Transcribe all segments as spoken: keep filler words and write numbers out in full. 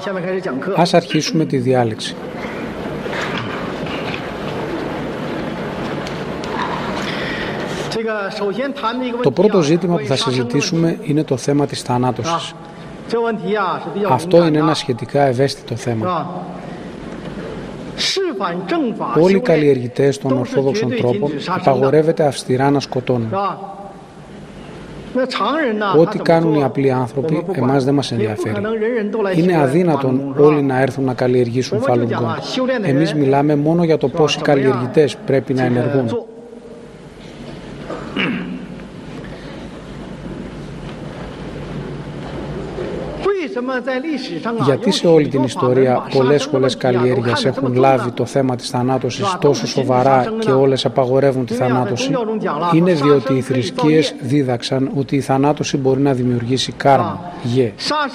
Ας αρχίσουμε τη διάλεξη. Το πρώτο ζήτημα που θα συζητήσουμε είναι το θέμα της θανάτωσης. Αυτό είναι ένα σχετικά ευαίσθητο θέμα. Όλοι οι καλλιεργητές των ορθόδοξων τρόπων απαγορεύεται αυστηρά να σκοτώνουν. Ό,τι κάνουν οι απλοί άνθρωποι, εμάς δεν μας ενδιαφέρει. Είναι αδύνατον όλοι να έρθουν να καλλιεργήσουν φαλουγγόν. Εμείς μιλάμε μόνο για το πώς οι καλλιεργητές πρέπει να ενεργούν. Γιατί σε όλη την ιστορία πολλές σχολές καλλιέργειας έχουν λάβει το θέμα της θανάτωσης τόσο σοβαρά και όλες απαγορεύουν τη θανάτωση? Είναι διότι οι θρησκείες δίδαξαν ότι η θανάτωση μπορεί να δημιουργήσει κάρμα, γε.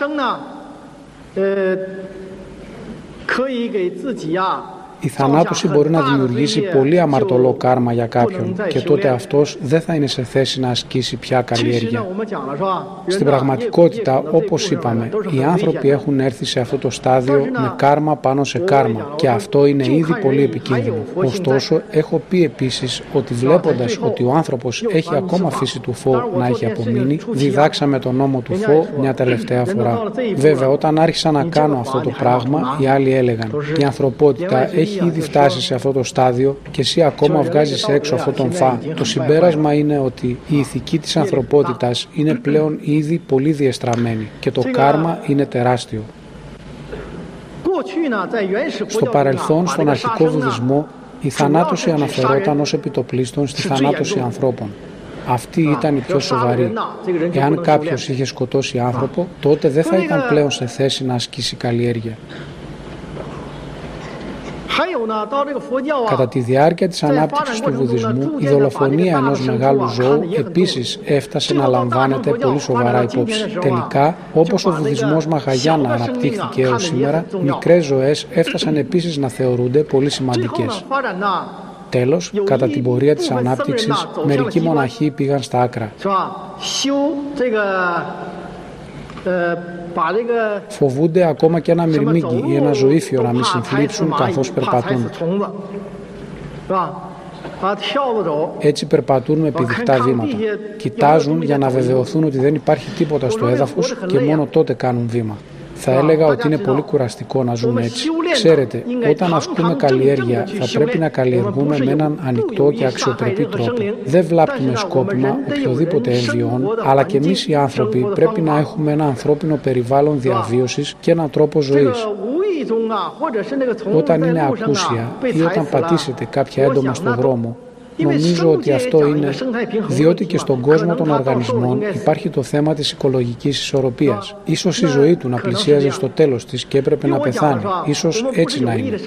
Η θανάτωση μπορεί να δημιουργήσει πολύ αμαρτωλό κάρμα για κάποιον και τότε αυτός δεν θα είναι σε θέση να ασκήσει πια καλλιέργεια. Στην πραγματικότητα, όπως είπαμε, οι άνθρωποι έχουν έρθει σε αυτό το στάδιο με κάρμα πάνω σε κάρμα και αυτό είναι ήδη πολύ επικίνδυνο. Ωστόσο, έχω πει επίσης ότι βλέποντας ότι ο άνθρωπος έχει ακόμα φύση του φω να έχει απομείνει, διδάξαμε τον νόμο του φω μια τελευταία φορά. Βέβαια, όταν άρχισα να κάνω αυτό το πράγμα, οι άλλοι έλεγαν «Η ανθρωπότητα έχει ήδη φτάσει σε αυτό το στάδιο και εσύ ακόμα βγάζεις έξω αυτόν τον φα». Το συμπέρασμα είναι ότι η ηθική της ανθρωπότητας είναι πλέον ήδη πολύ διεστραμμένη και το κάρμα είναι τεράστιο. Στο παρελθόν, στον αρχικό βουδισμό, η θανάτωση αναφερόταν ως επιτοπλίστων στη θανάτωση ανθρώπων. Αυτή ήταν η πιο σοβαρή. Εάν κάποιος είχε σκοτώσει άνθρωπο, τότε δεν θα ήταν πλέον σε θέση να ασκήσει καλλιέργεια. Κατά τη διάρκεια της ανάπτυξης του βουδισμού, η δολοφονία ενός μεγάλου ζώου επίσης έφτασε να λαμβάνεται πολύ σοβαρά υπόψη. Τελικά, όπως ο βουδισμός Μαχαγιάνα αναπτύχθηκε έως σήμερα, μικρές ζωές έφτασαν επίσης να θεωρούνται πολύ σημαντικές. Τέλος, κατά την πορεία της ανάπτυξης, μερικοί μοναχοί πήγαν στα άκρα. Φοβούνται ακόμα και ένα μυρμήγκι ή ένα ζωήφιο να μην συνθλίψουν καθώς περπατούν. Έτσι περπατούν με πηδικτά βήματα. Κοιτάζουν για να βεβαιωθούν ότι δεν υπάρχει τίποτα στο έδαφος και μόνο τότε κάνουν βήμα. Θα έλεγα ότι είναι πολύ κουραστικό να ζούμε έτσι. Ξέρετε, όταν ασκούμε καλλιέργεια, θα πρέπει να καλλιεργούμε με έναν ανοιχτό και αξιοπρεπή τρόπο. Δεν βλάπτουμε σκόπιμα οποιοδήποτε εμβιών, αλλά και εμείς οι άνθρωποι πρέπει να έχουμε ένα ανθρώπινο περιβάλλον διαβίωσης και έναν τρόπο ζωής. Όταν είναι ακούσια ή όταν πατήσετε κάποια έντομα στον δρόμο, νομίζω ότι αυτό είναι διότι και στον κόσμο των οργανισμών υπάρχει το θέμα της οικολογικής ισορροπίας. Ίσως η ζωή του να πλησίαζε στο τέλος της και έπρεπε να πεθάνει. Ίσως έτσι να είναι.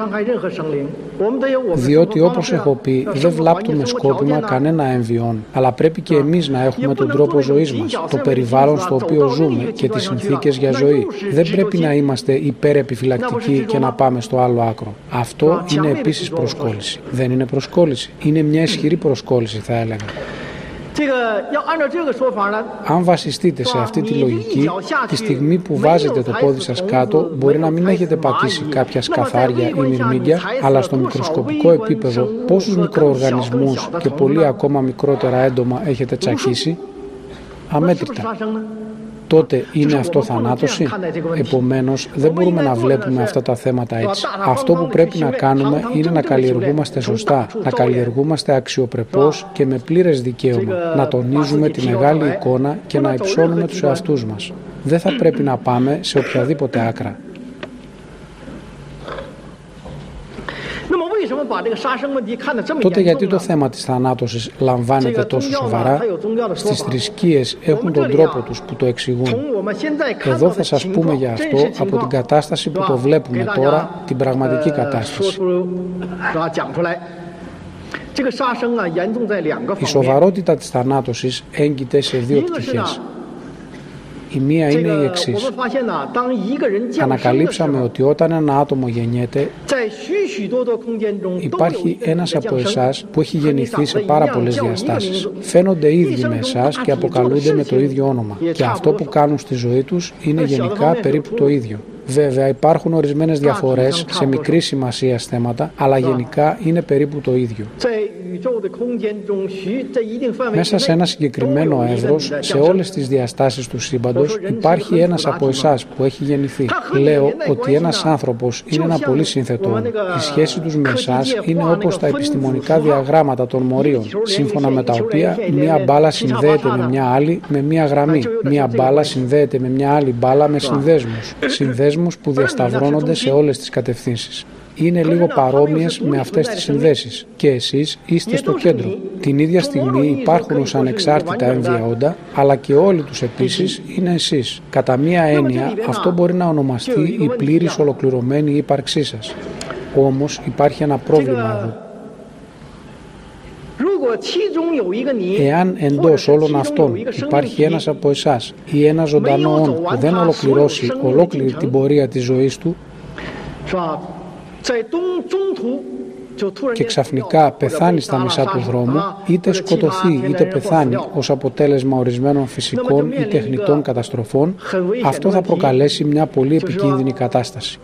Διότι όπως έχω πει, δεν βλάπτουμε σκόπιμα κανένα εμβιόν, αλλά πρέπει και εμείς να έχουμε τον τρόπο ζωής μας, το περιβάλλον στο οποίο ζούμε και τις συνθήκες για ζωή. Δεν πρέπει να είμαστε υπερεπιφυλακτικοί και να πάμε στο άλλο άκρο. Αυτό είναι επίσης προσκόλληση. Δεν είναι προσκόλληση. Είναι μια ισχυρή προσκόλληση, θα έλεγα. Αν βασιστείτε σε αυτή τη λογική, τη στιγμή που βάζετε το πόδι σας κάτω, μπορεί να μην έχετε πατήσει κάποια σκαθάρια ή μυρμήγκια, αλλά στο μικροσκοπικό επίπεδο πόσους μικροοργανισμούς και πολύ ακόμα μικρότερα έντομα έχετε τσακίσει? Αμέτρητα. Τότε είναι αυτό θανάτωση? Επομένως, δεν μπορούμε να βλέπουμε αυτά τα θέματα έτσι. Αυτό που πρέπει να κάνουμε είναι να καλλιεργούμαστε σωστά, να καλλιεργούμαστε αξιοπρεπώς και με πλήρες δικαίωμα, να τονίζουμε τη μεγάλη εικόνα και να υψώνουμε τους εαυτούς μας. Δεν θα πρέπει να πάμε σε οποιαδήποτε άκρα. Τότε γιατί το θέμα της θανάτωσης λαμβάνεται τόσο σοβαρά? Στις θρησκείες έχουν τον τρόπο τους που το εξηγούν. Εδώ θα σας πούμε για αυτό από την κατάσταση που το βλέπουμε τώρα, την πραγματική κατάσταση. Η σοβαρότητα της θανάτωσης έγκυται σε δύο πτυχές. Η μία είναι η εξής. Ανακαλύψαμε ότι όταν ένα άτομο γεννιέται, υπάρχει ένας από εσάς που έχει γεννηθεί σε πάρα πολλές διαστάσεις. Φαίνονται ίδιοι με εσάς και αποκαλούνται με το ίδιο όνομα. Και αυτό που κάνουν στη ζωή τους είναι γενικά περίπου το ίδιο. Βέβαια, υπάρχουν ορισμένες διαφορές σε μικρή σημασία θέματα, αλλά γενικά είναι περίπου το ίδιο. Μέσα σε ένα συγκεκριμένο εύρος, σε όλες τις διαστάσεις του σύμπαντος, υπάρχει ένας από εσάς που έχει γεννηθεί. Λέω ότι ένας άνθρωπος είναι ένα πολύ σύνθετο όν. Η σχέση τους με εσάς είναι όπως τα επιστημονικά διαγράμματα των μορίων, σύμφωνα με τα οποία μία μπάλα συνδέεται με μια άλλη με μια γραμμή. Μία μπάλα συνδέεται με μια άλλη μπάλα με συνδέσμους. Συνδέσμους που διασταυρώνονται σε όλες τις κατευθύνσεις. Είναι λίγο παρόμοιες με αυτές τις συνδέσεις και εσείς είστε στο κέντρο. Την ίδια στιγμή υπάρχουν ως ανεξάρτητα έμβια όντα, αλλά και όλοι τους επίσης είναι εσείς. Κατά μία έννοια, αυτό μπορεί να ονομαστεί η πλήρης ολοκληρωμένη ύπαρξή σας. Όμως υπάρχει ένα πρόβλημα εδώ. Εάν εντός όλων αυτών υπάρχει ένας από εσάς ή ένα ζωντανό όν που δεν ολοκληρώσει ολόκληρη την πορεία της ζωής του και ξαφνικά πεθάνει στα μισά του δρόμου, είτε σκοτωθεί είτε πεθάνει ως αποτέλεσμα ορισμένων φυσικών ή τεχνητών καταστροφών, αυτό θα προκαλέσει μια πολύ επικίνδυνη κατάσταση.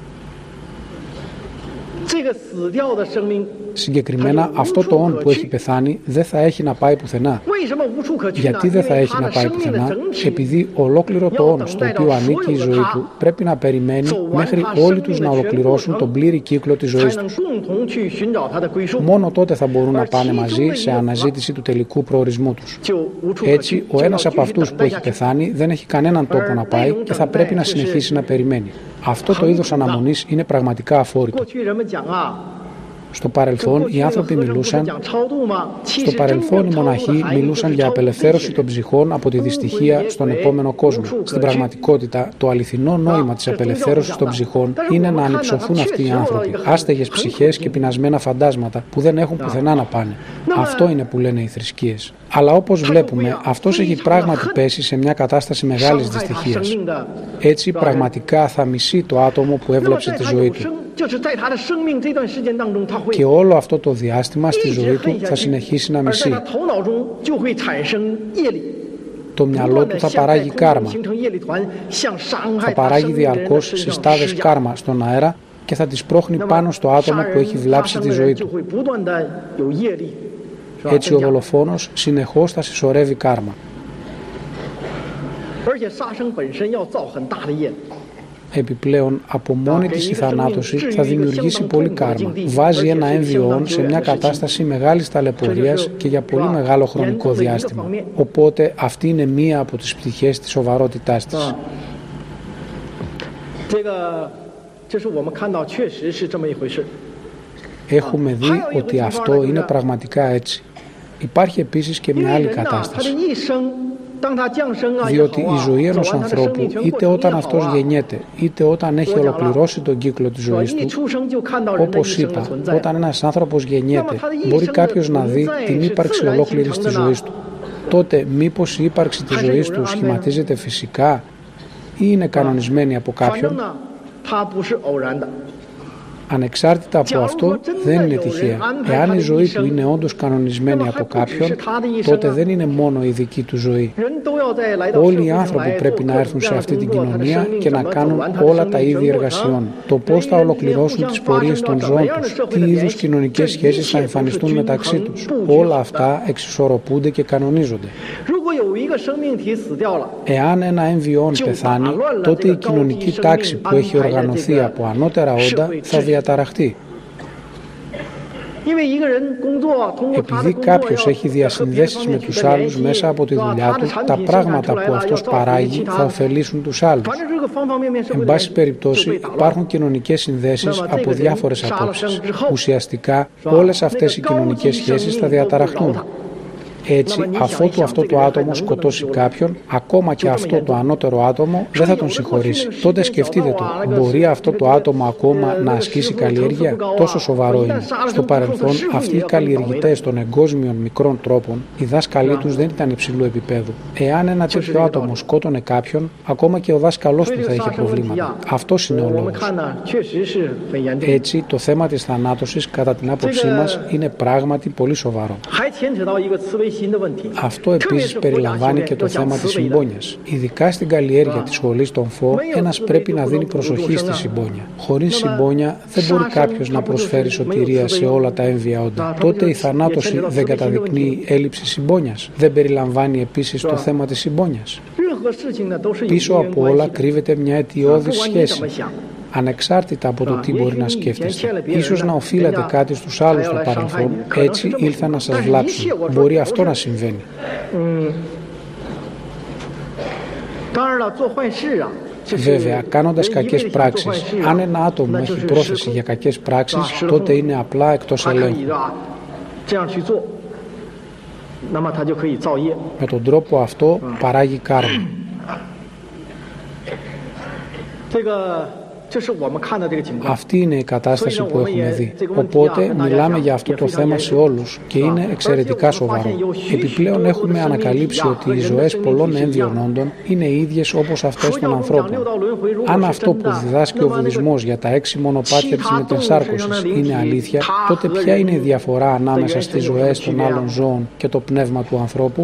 Συγκεκριμένα, αυτό το όν που έχει πεθάνει δεν θα έχει να πάει πουθενά. Γιατί δεν θα έχει να πάει πουθενά? Επειδή ολόκληρο το όν στο οποίο ανήκει η ζωή του πρέπει να περιμένει μέχρι όλοι τους να ολοκληρώσουν τον πλήρη κύκλο της ζωής τους. Μόνο τότε θα μπορούν να πάνε μαζί σε αναζήτηση του τελικού προορισμού τους. Έτσι, ο ένας από αυτούς που έχει πεθάνει δεν έχει κανέναν τόπο να πάει και θα πρέπει να συνεχίσει να περιμένει. Αυτό το είδος αναμονής είναι πραγματικά αφόρητο. Στο παρελθόν οι άνθρωποι μιλούσαν, στο παρελθόν οι μοναχοί μιλούσαν για απελευθέρωση των ψυχών από τη δυστυχία στον επόμενο κόσμο. Στην πραγματικότητα, το αληθινό νόημα της απελευθέρωσης των ψυχών είναι να ανυψωθούν αυτοί οι άνθρωποι, άστεγες ψυχές και πεινασμένα φαντάσματα που δεν έχουν πουθενά να πάνε. Αυτό είναι που λένε οι θρησκείες. Αλλά όπως βλέπουμε, αυτός έχει πράγματι πέσει σε μια κατάσταση μεγάλης δυστυχίας. Έτσι, πραγματικά θα μισεί το άτομο που έβλεψε τη ζωή του. Και όλο αυτό το διάστημα στη ζωή του θα συνεχίσει να μισεί. Το μυαλό του θα παράγει κάρμα. Θα παράγει διαρκώς συστάδες κάρμα στον αέρα και θα τις πρόχνει πάνω στο άτομο που έχει βλάψει τη ζωή του. Έτσι ο δολοφόνος συνεχώς θα συσσωρεύει κάρμα. Επιπλέον, από μόνη της η θανάτωση θα δημιουργήσει πολύ κάρμα. Βάζει ένα έμβιο όν σε μια κατάσταση μεγάλης ταλαιπωρίας και για πολύ μεγάλο χρονικό διάστημα. Οπότε αυτή είναι μία από τις πτυχές της σοβαρότητάς της. Έχουμε δει ότι αυτό είναι πραγματικά έτσι. Υπάρχει επίσης και μια άλλη κατάσταση. Διότι η ζωή ενός ανθρώπου, είτε όταν αυτός γεννιέται, είτε όταν έχει ολοκληρώσει τον κύκλο της ζωής του, όπως είπα, όταν ένας άνθρωπος γεννιέται, μπορεί κάποιος να δει την ύπαρξη ολόκληρης της ζωής του. Τότε, μήπως η ύπαρξη της ζωής του σχηματίζεται φυσικά ή είναι κανονισμένη από κάποιον? Ανεξάρτητα από αυτό, δεν είναι τυχαία. Εάν η ζωή του είναι όντως κανονισμένη από κάποιον, τότε δεν είναι μόνο η δική του ζωή. Όλοι οι άνθρωποι πρέπει να έρθουν σε αυτή την κοινωνία και να κάνουν όλα τα είδη εργασιών. Το πώς θα ολοκληρώσουν τις πορείες των ζώων τους, τι είδους κοινωνικές σχέσεις θα εμφανιστούν μεταξύ τους. Όλα αυτά εξισορροπούνται και κανονίζονται. Εάν ένα έμβιο πεθάνει, τότε η κοινωνική τάξη που έχει οργανωθεί από ανώτερα όντα θα διαταραχτεί. Επειδή κάποιος έχει διασυνδέσεις με τους άλλους μέσα από τη δουλειά του, τα πράγματα που αυτός παράγει θα ωφελήσουν τους άλλους. Εν πάση περιπτώσει, υπάρχουν κοινωνικές συνδέσεις από διάφορες απόψεις. Ουσιαστικά, όλες αυτές οι κοινωνικές σχέσεις θα διαταραχτούν. Έτσι, αφότου αυτό το άτομο σκοτώσει κάποιον, ακόμα και αυτό το ανώτερο άτομο δεν θα τον συγχωρήσει. Τότε σκεφτείτε το, μπορεί αυτό το άτομο ακόμα να ασκήσει καλλιέργεια? Τόσο σοβαρό είναι. Στο παρελθόν, αυτοί οι καλλιεργητές των εγκόσμιων μικρών τρόπων, οι δάσκαλοι τους δεν ήταν υψηλού επίπεδου. Εάν ένα τέτοιο άτομο σκότωνε κάποιον, ακόμα και ο δάσκαλός του θα είχε προβλήματα. Αυτός είναι ο λόγος. Έτσι, το θέμα της θανάτωσης, κατά την άποψή μας, είναι πράγματι πολύ σοβαρό. Αυτό επίσης περιλαμβάνει και το θέμα της συμπόνιας. Ειδικά στην καλλιέργεια της σχολής των Φω, ένας πρέπει να δίνει προσοχή στη συμπόνια. Χωρίς συμπόνια δεν μπορεί κάποιος να προσφέρει σωτηρία σε όλα τα έμβια όντα. Τότε η θανάτωση δεν καταδεικνύει έλλειψη συμπόνιας. Δεν περιλαμβάνει επίσης το θέμα της συμπόνιας. Πίσω από όλα κρύβεται μια αιτιώδης σχέση. Ανεξάρτητα από το τι μπορεί να σκέφτεστε. Ίσως να οφείλατε κάτι στους άλλους στο παρελθόν, έτσι ήλθαν να σας βλάψουν. Μπορεί αυτό να συμβαίνει. Βέβαια, κάνοντας κακές πράξεις, αν ένα άτομο έχει πρόθεση για κακές πράξεις, τότε είναι απλά εκτός ελέγχου. Με τον τρόπο αυτό παράγει κάρμα. Αυτή είναι η κατάσταση που έχουμε δει. Οπότε μιλάμε για αυτό το θέμα σε όλους και είναι εξαιρετικά σοβαρό. Επιπλέον έχουμε ανακαλύψει ότι οι ζωές πολλών έμβιων όντων είναι ίδιες όπως αυτές των ανθρώπων. Αν αυτό που διδάσκει ο Βουδισμός για τα έξι μονοπάτια της μετενσάρκωσης είναι αλήθεια, τότε ποια είναι η διαφορά ανάμεσα στις ζωές των άλλων ζώων και το πνεύμα του ανθρώπου?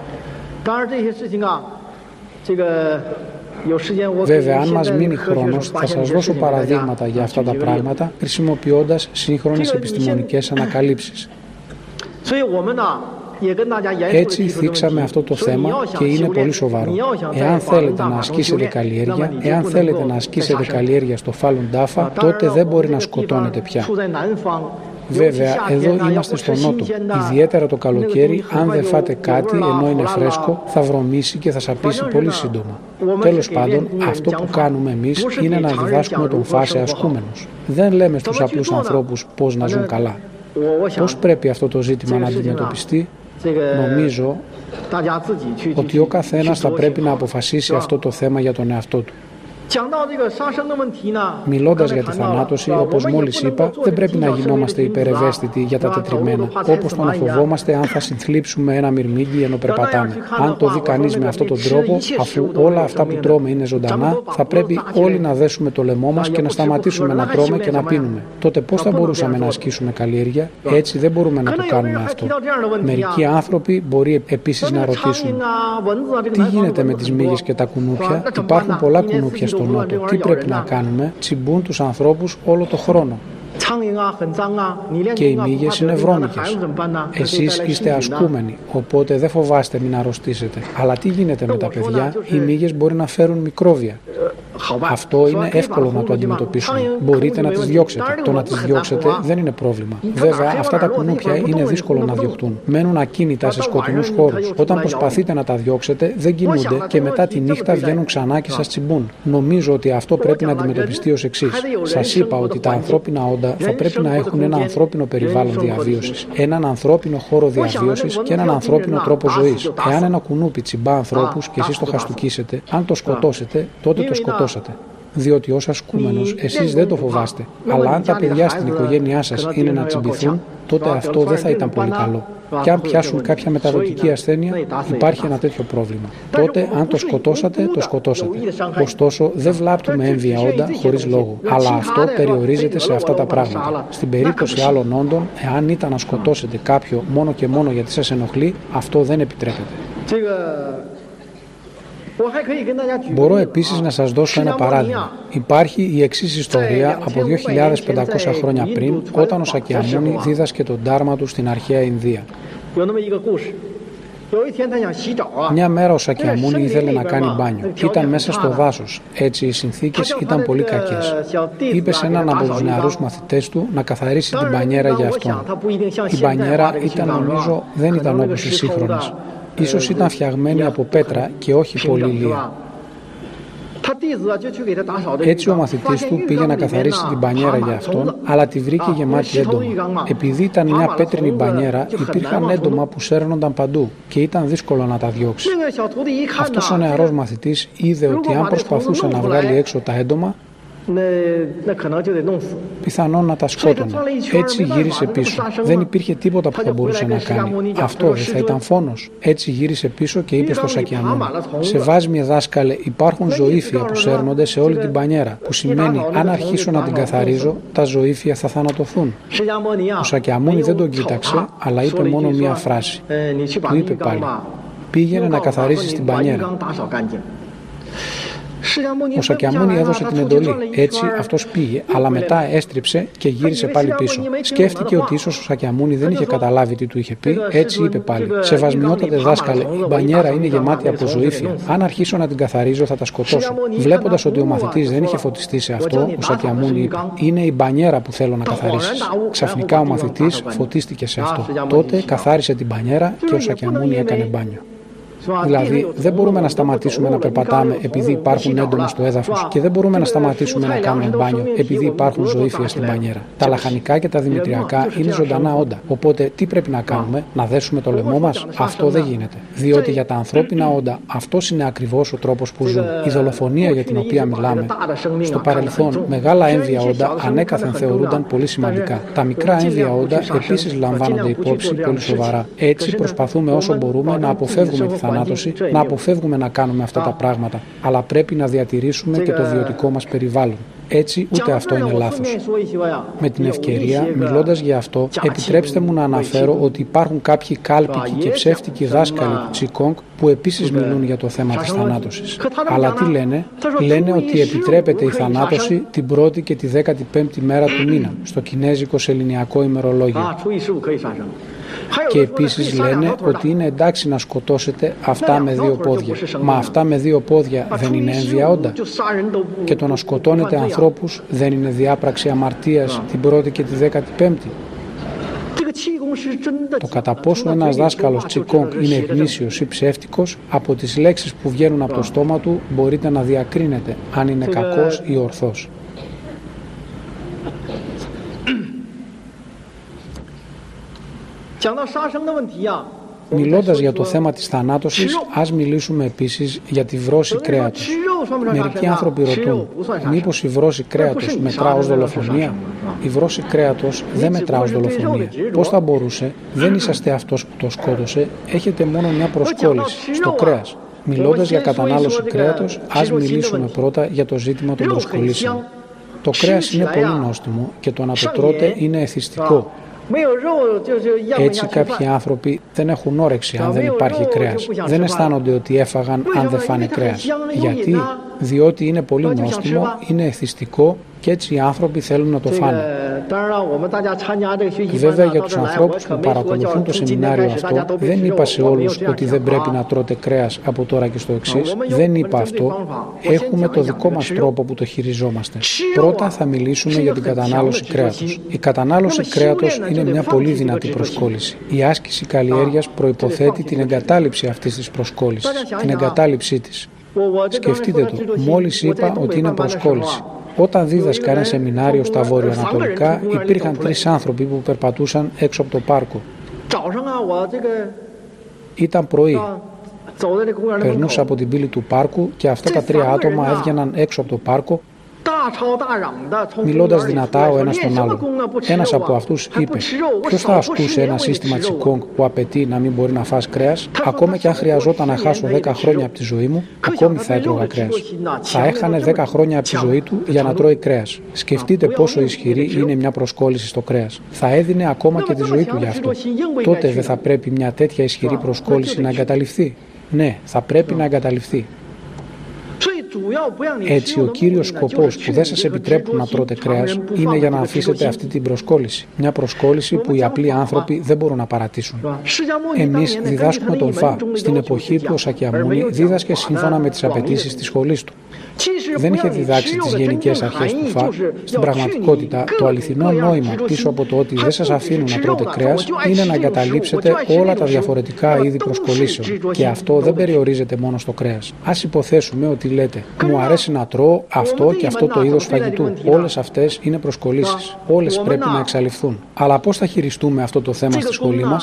Βέβαια, αν μας μείνει χρόνος, θα σας δώσω παραδείγματα για αυτά τα πράγματα, χρησιμοποιώντας σύγχρονες επιστημονικές ανακαλύψεις. Έτσι θίξαμε αυτό το θέμα και είναι πολύ σοβαρό. Εάν θέλετε να ασκήσετε καλλιέργεια, εάν θέλετε να ασκήσετε καλλιέργεια στο Φάλουν Ντάφα, τότε δεν μπορεί να σκοτώνετε πια. Βέβαια, εδώ είμαστε στο νότο. Ιδιαίτερα το καλοκαίρι, αν δεν φάτε κάτι ενώ είναι φρέσκο, θα βρωμίσει και θα σαπίσει πολύ σύντομα. Τέλος πάντων, αυτό που κάνουμε εμείς είναι να διδάσκουμε τον Φα σε ασκούμενους. Δεν λέμε στους απλούς ανθρώπους πώς να ζουν καλά. Πώς πρέπει αυτό το ζήτημα να αντιμετωπιστεί? Νομίζω ότι ο καθένας θα πρέπει να αποφασίσει αυτό το θέμα για τον εαυτό του. Μιλώντας για τη θανάτωση, όπως μόλις είπα, δεν πρέπει να γινόμαστε υπερευαίσθητοι για τα τετριμένα, όπως το να φοβόμαστε αν θα συνθλίψουμε ένα μυρμήγκι ενώ περπατάμε. Αν το δει κανείς με αυτόν τον τρόπο, αφού όλα αυτά που τρώμε είναι ζωντανά, θα πρέπει όλοι να δέσουμε το λαιμό μας και να σταματήσουμε να τρώμε και να πίνουμε. Τότε πώς θα μπορούσαμε να ασκήσουμε καλλιέργεια? Έτσι δεν μπορούμε να το κάνουμε αυτό. Μερικοί άνθρωποι μπορεί επίσης να ρωτήσουν: τι γίνεται με τις μύγες και τα κουνούπια? Υπάρχουν πολλά κουνούπια στο νότο. Τι πρέπει να κάνουμε? Τσιμπούν τους ανθρώπους όλο το χρόνο. Και οι μύγες είναι βρώμικες. Εσείς είστε ασκούμενοι, οπότε δεν φοβάστε μην αρρωστήσετε. Αλλά τι γίνεται με τα παιδιά? Οι μύγες μπορεί να φέρουν μικρόβια. Αυτό είναι εύκολο να το αντιμετωπίσουμε. Μπορείτε να τις διώξετε. Το να τις διώξετε δεν είναι πρόβλημα. Βέβαια, αυτά τα κουνούπια είναι δύσκολο να διωχτούν. Μένουν ακίνητα σε σκοτεινούς χώρους. Όταν προσπαθείτε να τα διώξετε, δεν κινούνται και μετά τη νύχτα βγαίνουν ξανά και σας τσιμπούν. Νομίζω ότι αυτό πρέπει να αντιμετωπιστεί ως εξής. Σας είπα ότι τα ανθρώπινα όντα θα πρέπει να έχουν ένα ανθρώπινο περιβάλλον διαβίωσης, έναν ανθρώπινο χώρο διαβίωσης και έναν ανθρώπινο τρόπο ζωής. Εάν ένα κουνούπι τσιμπά ανθρώπους και εσείς το χαστούκίσετε, αν το σκοτώσετε, τότε το σκοτώσετε. Διότι ως ασκούμενος εσείς δεν το φοβάστε. Αλλά αν τα παιδιά στην οικογένειά σας είναι να τσιμπηθούν, τότε αυτό δεν θα ήταν πολύ καλό. Και αν πιάσουν κάποια μεταδοτική ασθένεια, υπάρχει ένα τέτοιο πρόβλημα. Τότε, αν το σκοτώσατε, το σκοτώσατε. Ωστόσο, δεν βλάπτουμε έμβια όντα χωρίς λόγο. Αλλά αυτό περιορίζεται σε αυτά τα πράγματα. Στην περίπτωση άλλων όντων, εάν ήταν να σκοτώσετε κάποιο μόνο και μόνο γιατί σας ενοχλεί, αυτό δεν επιτρέπεται. Μπορώ επίσης να σας δώσω ένα παράδειγμα. Υπάρχει η εξής ιστορία από δύο χιλιάδες πεντακόσια χρόνια πριν, όταν ο Σακιαμούνι δίδασκε τον Ντάρμα του στην αρχαία Ινδία. Μια μέρα ο Σακιαμούνι ήθελε να κάνει μπάνιο. Ήταν μέσα στο δάσος, έτσι οι συνθήκες ήταν πολύ κακές. Είπε σε έναν από τους νεαρούς μαθητές του να καθαρίσει την μπανιέρα για αυτόν. Η μπανιέρα ήταν, νομίζω, δεν ήταν όπως οι σύγχρονες. Ίσως ήταν φτιαγμένη από πέτρα και όχι πολύ λία. Έτσι ο μαθητής του πήγε να καθαρίσει την μπανιέρα για αυτόν, αλλά τη βρήκε γεμάτη έντομα. Επειδή ήταν μια πέτρινη μπανιέρα, υπήρχαν έντομα που σέρνονταν παντού και ήταν δύσκολο να τα διώξει. Αυτός ο νεαρός μαθητής είδε ότι αν προσπαθούσε να βγάλει έξω τα έντομα, Πιθανόν να τα σκότωνε. Έτσι γύρισε πίσω. Δεν υπήρχε τίποτα που θα μπορούσε να κάνει. Αυτό δεν θα ήταν φόνος? Έτσι γύρισε πίσω και είπε στο Σακιαμούνι: «Σεβάσμιε δάσκαλε, υπάρχουν ζωήφια που σέρνονται σε όλη την μπανιέρα, που σημαίνει αν αρχίσω να την καθαρίζω, τα ζωήφια θα θανατωθούν». Ο Σακιαμούνι δεν τον κοίταξε, αλλά είπε μόνο μία φράση. Του είπε πάλι: «Πήγαινε να καθαρίσεις την μπανιέρα». Ο Σακιαμούνι έδωσε την εντολή. Έτσι αυτός πήγε, αλλά μετά έστριψε και γύρισε πάλι πίσω. Σκέφτηκε ότι ίσως ο Σακιαμούνι δεν είχε καταλάβει τι του είχε πει. Έτσι είπε πάλι: «Σεβασμιότατε δάσκαλε, η μπανιέρα είναι γεμάτη από ζωήφια. Αν αρχίσω να την καθαρίζω, θα τα σκοτώσω». Βλέποντας ότι ο μαθητής δεν είχε φωτιστεί σε αυτό, ο Σακιαμούνι είπε: «Είναι η μπανιέρα που θέλω να καθαρίσεις». Ξαφνικά ο μαθητής φωτίστηκε σε αυτό. Τότε καθάρισε την μπανιέρα και ο Σακιαμούνι έκανε μπάνιο. Δηλαδή, δεν μπορούμε να σταματήσουμε να περπατάμε επειδή υπάρχουν έντομα στο έδαφος και δεν μπορούμε να σταματήσουμε να κάνουμε μπάνιο επειδή υπάρχουν ζωήφια στην μπανιέρα. Τα λαχανικά και τα δημητριακά είναι ζωντανά όντα. Οπότε, τι πρέπει να κάνουμε? Να δέσουμε το λαιμό μας? Αυτό δεν γίνεται. Διότι για τα ανθρώπινα όντα, αυτός είναι ακριβώς ο τρόπος που ζουν. Η δολοφονία για την οποία μιλάμε. Στο παρελθόν, μεγάλα έμβια όντα ανέκαθεν θεωρούνταν πολύ σημαντικά. Τα μικρά έμβια όντα επίσης λαμβάνονται υπόψη πολύ σοβαρά. Έτσι, προσπαθούμε όσο μπορούμε να αποφεύγουμε τη θανάτωση, να αποφεύγουμε να κάνουμε αυτά τα πράγματα, αλλά πρέπει να διατηρήσουμε και το βιωτικό μας περιβάλλον. Έτσι, ούτε αυτό είναι λάθος. Με την ευκαιρία, μιλώντας για αυτό, επιτρέψτε μου να αναφέρω ότι υπάρχουν κάποιοι κάλπικοι και ψεύτικοι δάσκαλοι του Τσικόγκ που επίσης μιλούν για το θέμα της θανάτωσης. Αλλά τι λένε? Λένε ότι επιτρέπεται η θανάτωση την πρώτη και τη δέκατη πέμπτη μέρα του μήνα, στο κινέζικο σεληνιακό ημερολόγιο. Και επίσης λένε ότι είναι εντάξει να σκοτώσετε αυτά με δύο πόδια. Μα αυτά με δύο πόδια δεν είναι έμβια όντα? Και το να σκοτώνετε ανθρώπους δεν είναι διάπραξη αμαρτίας την πρώτη και τη δέκατη πέμπτη? Το κατά πόσο ένας δάσκαλος Τσικόγκ είναι γνήσιος ή ψεύτικος, από τις λέξεις που βγαίνουν από το στόμα του μπορείτε να διακρίνετε αν είναι κακός ή ορθός. Μιλώντας για το θέμα της θανάτωσης, ας μιλήσουμε επίσης για τη βρώση κρέατος. Μερικοί άνθρωποι ρωτούν, μήπως η βρώση κρέατος μετρά ως δολοφονία? Η βρώση κρέατος δεν μετρά ως δολοφονία. Πώς θα μπορούσε? Δεν είσαστε αυτός που το σκότωσε, έχετε μόνο μια προσκόλληση στο κρέας. Μιλώντας για κατανάλωση κρέατος, ας μιλήσουμε πρώτα για το ζήτημα των προσκολήσεων. Το κρέας είναι πολύ νόστιμο και το να το τρώτε είναι εθιστικό. Έτσι κάποιοι άνθρωποι δεν έχουν όρεξη αν δεν υπάρχει κρέας. Δεν αισθάνονται ότι έφαγαν αν δεν φάνε κρέας. Γιατί? Διότι είναι πολύ νόστιμο, είναι εθιστικό και έτσι οι άνθρωποι θέλουν να το φάνε. Βέβαια για τους ανθρώπους που παρακολουθούν το σεμινάριο αυτό, δεν είπα σε όλους ότι δεν πρέπει να τρώτε κρέας από τώρα και στο εξής. Δεν είπα αυτό. Έχουμε το δικό μας τρόπο που το χειριζόμαστε. Πρώτα θα μιλήσουμε για την κατανάλωση κρέατος. Η κατανάλωση κρέατος είναι μια πολύ δυνατή προσκόλληση. Η άσκηση καλλιέργειας προϋποθέτει την εγκατάλειψη αυτής της προσκόλλησης, την εγκατάλειψή της. Σκεφτείτε το, μόλις είπα ότι είναι προσκόλληση. Όταν δίδασκα ένα σεμινάριο στα βόρειο-ανατολικά, υπήρχαν τρεις άνθρωποι που περπατούσαν έξω από το πάρκο. Ήταν πρωί. Περνούσα από την πύλη του πάρκου και αυτά τα τρία άτομα έβγαιναν έξω από το πάρκο, μιλώντας δυνατά ο ένας τον άλλον. Ένας από αυτούς είπε: «Ποιος θα ασκούσε ένα σύστημα Τσικόγκ που απαιτεί να μην μπορεί να φας κρέας? Ακόμα και αν χρειαζόταν να χάσω δέκα χρόνια από τη ζωή μου, ακόμη θα έτρωγα κρέας». Θα έχανε δέκα χρόνια από τη ζωή του για να τρώει κρέας. Σκεφτείτε πόσο ισχυρή είναι μια προσκόλληση στο κρέας. Θα έδινε ακόμα και τη ζωή του για αυτό. Τότε δεν θα πρέπει μια τέτοια ισχυρή προσκόλληση να εγκαταλειφθεί? Ναι, θα πρέπει να εγκαταλειφθεί. Έτσι, ο κύριος σκοπός που δεν σας επιτρέπουν να τρώτε κρέας είναι για να αφήσετε αυτή την προσκόλληση. Μια προσκόλληση που οι απλοί άνθρωποι δεν μπορούν να παρατήσουν. Εμείς διδάσκουμε τον Φα. Στην εποχή του ο Σακιαμούνι δίδασκε σύμφωνα με τις απαιτήσεις της σχολής του. Δεν είχε διδάξει τις γενικές αρχές του Φα. Στην πραγματικότητα, το αληθινό νόημα πίσω από το ότι δεν σας αφήνουν να τρώτε κρέας είναι να εγκαταλείψετε όλα τα διαφορετικά είδη προσκολήσεων. Και αυτό δεν περιορίζεται μόνο στο κρέας. Ας υποθέσουμε ότι λέτε: «Μου αρέσει να τρώω αυτό και αυτό το είδος φαγητού». Όλες αυτές είναι προσκολήσεις. Όλες πρέπει να εξαλειφθούν. Αλλά πώς θα χειριστούμε αυτό το θέμα στη σχολή μας?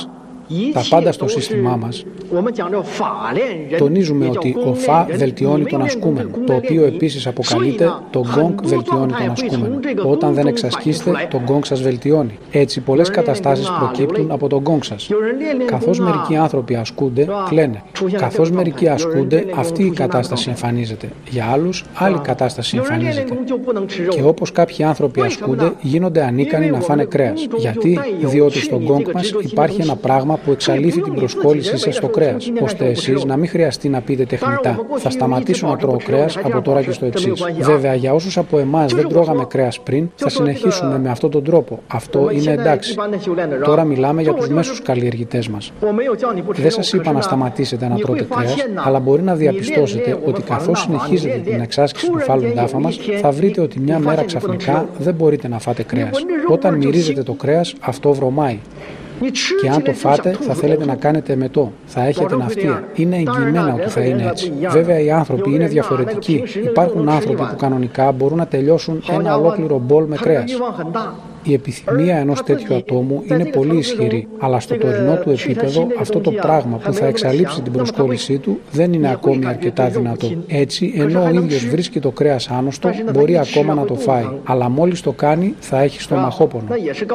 Τα πάντα στο σύστημά μας τονίζουμε ότι ο φα βελτιώνει τον ασκούμενο, το οποίο επίσης αποκαλείται το γκόγκ βελτιώνει τον ασκούμενο. Όταν δεν εξασκείστε, το γκόγκ σας βελτιώνει. Έτσι, πολλές καταστάσεις προκύπτουν από το γκόγκ σας. Καθώς μερικοί άνθρωποι ασκούνται, κλαίνε. Καθώς μερικοί ασκούνται, αυτή η κατάσταση εμφανίζεται. Για άλλους, άλλη κατάσταση εμφανίζεται. Και όπως κάποιοι άνθρωποι ασκούνται, γίνονται ανίκανοι να φάνε κρέας. Γιατί? Διότι στο γκόγκ μας υπάρχει ένα πράγμα που εξαλείφει την προσκόλλησή σας στο κρέας, ώστε εσείς να μην χρειαστεί να πείτε τεχνητά «Θα σταματήσω να τρώω κρέας από τώρα και στο εξής». Βέβαια, για όσους από εμάς δεν τρώγαμε κρέας πριν, θα συνεχίσουμε με αυτόν τον τρόπο. Αυτό είναι εντάξει. Τώρα μιλάμε για τους μέσους καλλιεργητές μας. Δεν σας είπα να σταματήσετε να τρώτε κρέας, αλλά μπορεί να διαπιστώσετε ότι καθώς συνεχίζετε την εξάσκηση του φάλου ντάφα μας, θα βρείτε ότι μια μέρα ξαφνικά δεν μπορείτε να φάτε κρέας. Όταν μυρίζετε το κρέας, αυτό βρωμάει. Και αν το φάτε, θα θέλετε να κάνετε εμετό. Θα έχετε ναυτία. Είναι εγγυημένα ότι θα είναι έτσι. Βέβαια, οι άνθρωποι είναι διαφορετικοί. Υπάρχουν άνθρωποι που κανονικά μπορούν να τελειώσουν ένα ολόκληρο μπολ με κρέας. Η επιθυμία ενός τέτοιου ατόμου είναι πολύ ισχυρή, αλλά στο τωρινό του επίπεδο αυτό το πράγμα που θα εξαλείψει την προσκόλλησή του δεν είναι ακόμη αρκετά δυνατό. Έτσι, ενώ ο ίδιος βρίσκει το κρέας άνοστο, μπορεί ακόμα να το φάει, αλλά μόλις το κάνει θα έχει στομαχόπονο.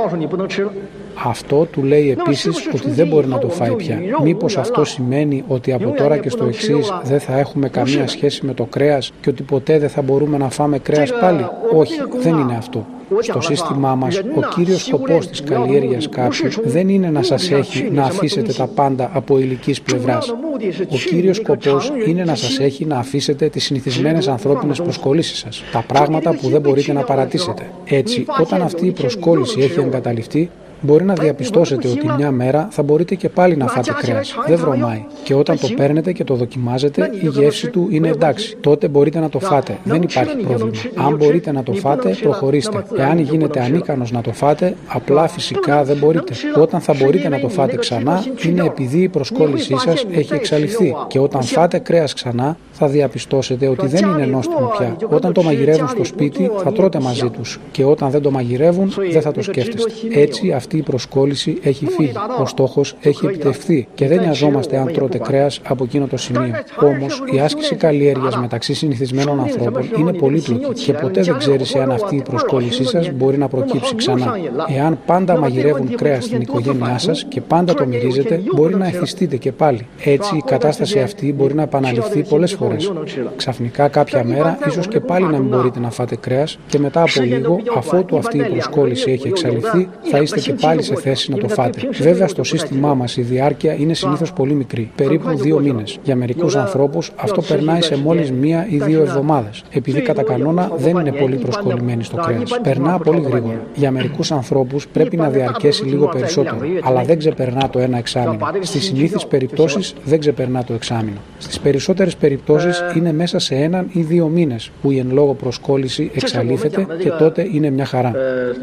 Αυτό του λέει επίσης ότι δεν μπορεί να το φάει πια. Μήπως αυτό σημαίνει ότι από τώρα και στο εξής δεν θα έχουμε καμία σχέση με το κρέας και ότι ποτέ δεν θα μπορούμε να φάμε κρέας πάλι? Όχι, δεν είναι αυτό. Στο σύστημά μας, ο κύριος σκοπός της καλλιέργειας κάποιου δεν είναι να σας έχει να αφήσετε τα πάντα από υλικής πλευράς. Ο κύριος σκοπός είναι να σας έχει να αφήσετε τις συνηθισμένες ανθρώπινες προσκόλλησεις σας, τα πράγματα που δεν μπορείτε να παρατήσετε. Έτσι, όταν αυτή η προσκόλληση έχει εγκαταλειφθεί, μπορεί να διαπιστώσετε ότι μια μέρα θα μπορείτε και πάλι να φάτε κρέας. Δεν βρωμάει. Και όταν το παίρνετε και το δοκιμάζετε, η γεύση του είναι εντάξει. Τότε μπορείτε να το φάτε. Δεν υπάρχει πρόβλημα. Αν μπορείτε να το φάτε, προχωρήστε. Εάν γίνετε ανίκανος να το φάτε, απλά φυσικά δεν μπορείτε. Όταν θα μπορείτε να το φάτε ξανά, είναι επειδή η προσκόλλησή σας έχει εξαλειφθεί. Και όταν φάτε κρέας ξανά, θα διαπιστώσετε ότι δεν είναι νόστιμο πια. Όταν το μαγειρεύουν στο σπίτι, θα τρώτε μαζί τους. Και όταν δεν το μαγειρεύουν, δεν θα το σκέφτεστε. Έτσι, αυτή η προσκόλληση έχει φύγει. Ο στόχος έχει επιτευχθεί και δεν νοιαζόμαστε αν τρώτε κρέας από εκείνο το σημείο. Όμως, η άσκηση καλλιέργειας μεταξύ συνηθισμένων ανθρώπων είναι πολύπλοκη και ποτέ δεν ξέρεις εάν αυτή η προσκόλλησή σας μπορεί να προκύψει ξανά. Εάν πάντα μαγειρεύουν κρέας στην οικογένειά σας και πάντα το μυρίζετε, μπορεί να εθιστείτε και πάλι. Έτσι, η κατάσταση αυτή μπορεί να επαναληφθεί πολλές φορές. Ξαφνικά, κάποια μέρα, ίσως και πάλι να μην μπορείτε να φάτε κρέας και μετά από λίγο, αφότου αυτή η προσκόλληση έχει εξαλειφθεί, θα είστε και πάλι σε θέση να το φάτε. Βέβαια, στο σύστημά μας η διάρκεια είναι συνήθως πολύ μικρή, περίπου δύο μήνες. Για μερικούς ανθρώπους αυτό περνάει σε μόλις μία ή δύο εβδομάδες, επειδή κατά κανόνα δεν είναι πολύ προσκολλημένοι στο κρέας. Περνά πολύ γρήγορα. Για μερικούς ανθρώπους πρέπει να διαρκέσει λίγο περισσότερο, αλλά δεν ξεπερνά το ένα εξάμηνο. Στις συνήθεις περιπτώσεις δεν ξεπερνά το εξάμηνο. Στις περισσότερες περιπτώσεις είναι μέσα σε έναν ή δύο μήνες που η εν λόγω προσκόλληση εξαλείφεται και τότε είναι μια χαρά.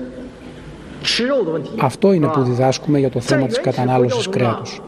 Αυτό είναι που διδάσκουμε για το θέμα της κατανάλωσης κρέατος.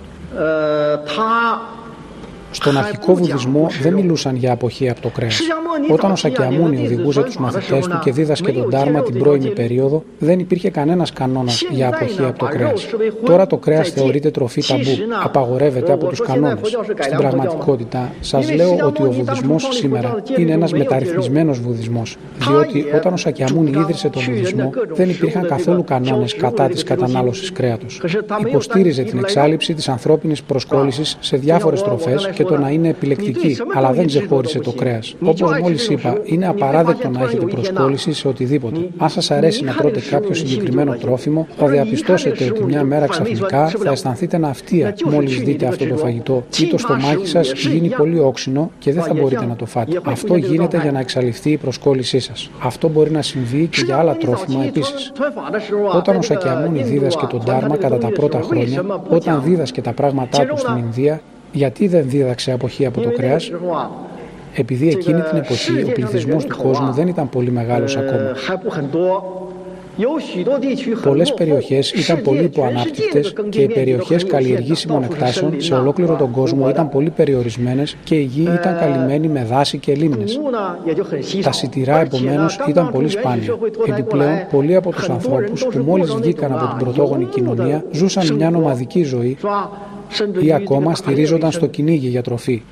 Στον αρχικό βουδισμό δεν μιλούσαν για αποχή από το κρέας. Όταν ο Σακιαμούνι οδηγούσε τους μαθητές του και δίδασκε τον Ντάρμα την πρώιμη περίοδο, δεν υπήρχε κανένας κανόνας για αποχή από το κρέας. Τώρα το κρέας θεωρείται τροφή ταμπού, απαγορεύεται από τους κανόνες. Στην πραγματικότητα, σας λέω ότι ο βουδισμός σήμερα είναι ένας μεταρρυθμισμένος βουδισμός, διότι όταν ο Σακιαμούνι ίδρυσε τον βουδισμό, δεν υπήρχαν καθόλου κανόνες κατά της κατανάλωσης κρέατος. Υποστήριζε την εξάλειψη της ανθρώπινης προσκόλλησης σε διάφορες τροφές και το να είναι επιλεκτική, αλλά δεν ξεχώρισε το κρέας. Όπως μόλις είπα, είναι απαράδεκτο να έχετε προσκόλληση σε οτιδήποτε. Αν σας αρέσει να τρώτε κάποιο συγκεκριμένο τρόφιμο, θα διαπιστώσετε ότι μια μέρα ξαφνικά θα αισθανθείτε ναυτία μόλις δείτε αυτό το φαγητό, ή το στομάχι σας γίνει πολύ όξινο και δεν θα μπορείτε να το φάτε. Αυτό γίνεται για να εξαλειφθεί η προσκόλλησή σας. Αυτό μπορεί να συμβεί και για άλλα τρόφιμα επίσης. Όταν ο Σακιαμούνι δίδασκε τον Ντάρμα κατά τα πρώτα χρόνια, όταν δίδασκε τα πράγματά του στην Ινδία, γιατί δεν δίδαξε αποχή από το κρέας? Επειδή εκείνη την εποχή ο πληθυσμός του κόσμου δεν ήταν πολύ μεγάλος ακόμα. Πολλές περιοχές ήταν πολύ υποανάπτυκτες και οι περιοχές καλλιεργήσιμων εκτάσεων σε ολόκληρο τον κόσμο ήταν πολύ περιορισμένες και η γη ήταν καλυμμένη με δάση και λίμνες. Τα σιτηρά, επομένως, ήταν πολύ σπάνια. Επιπλέον, πολλοί από τους ανθρώπους που μόλις βγήκαν από την πρωτόγονη κοινωνία ζούσαν μια νομαδική ζωή ή ακόμα στηρίζονταν στο κυνήγι για τροφή.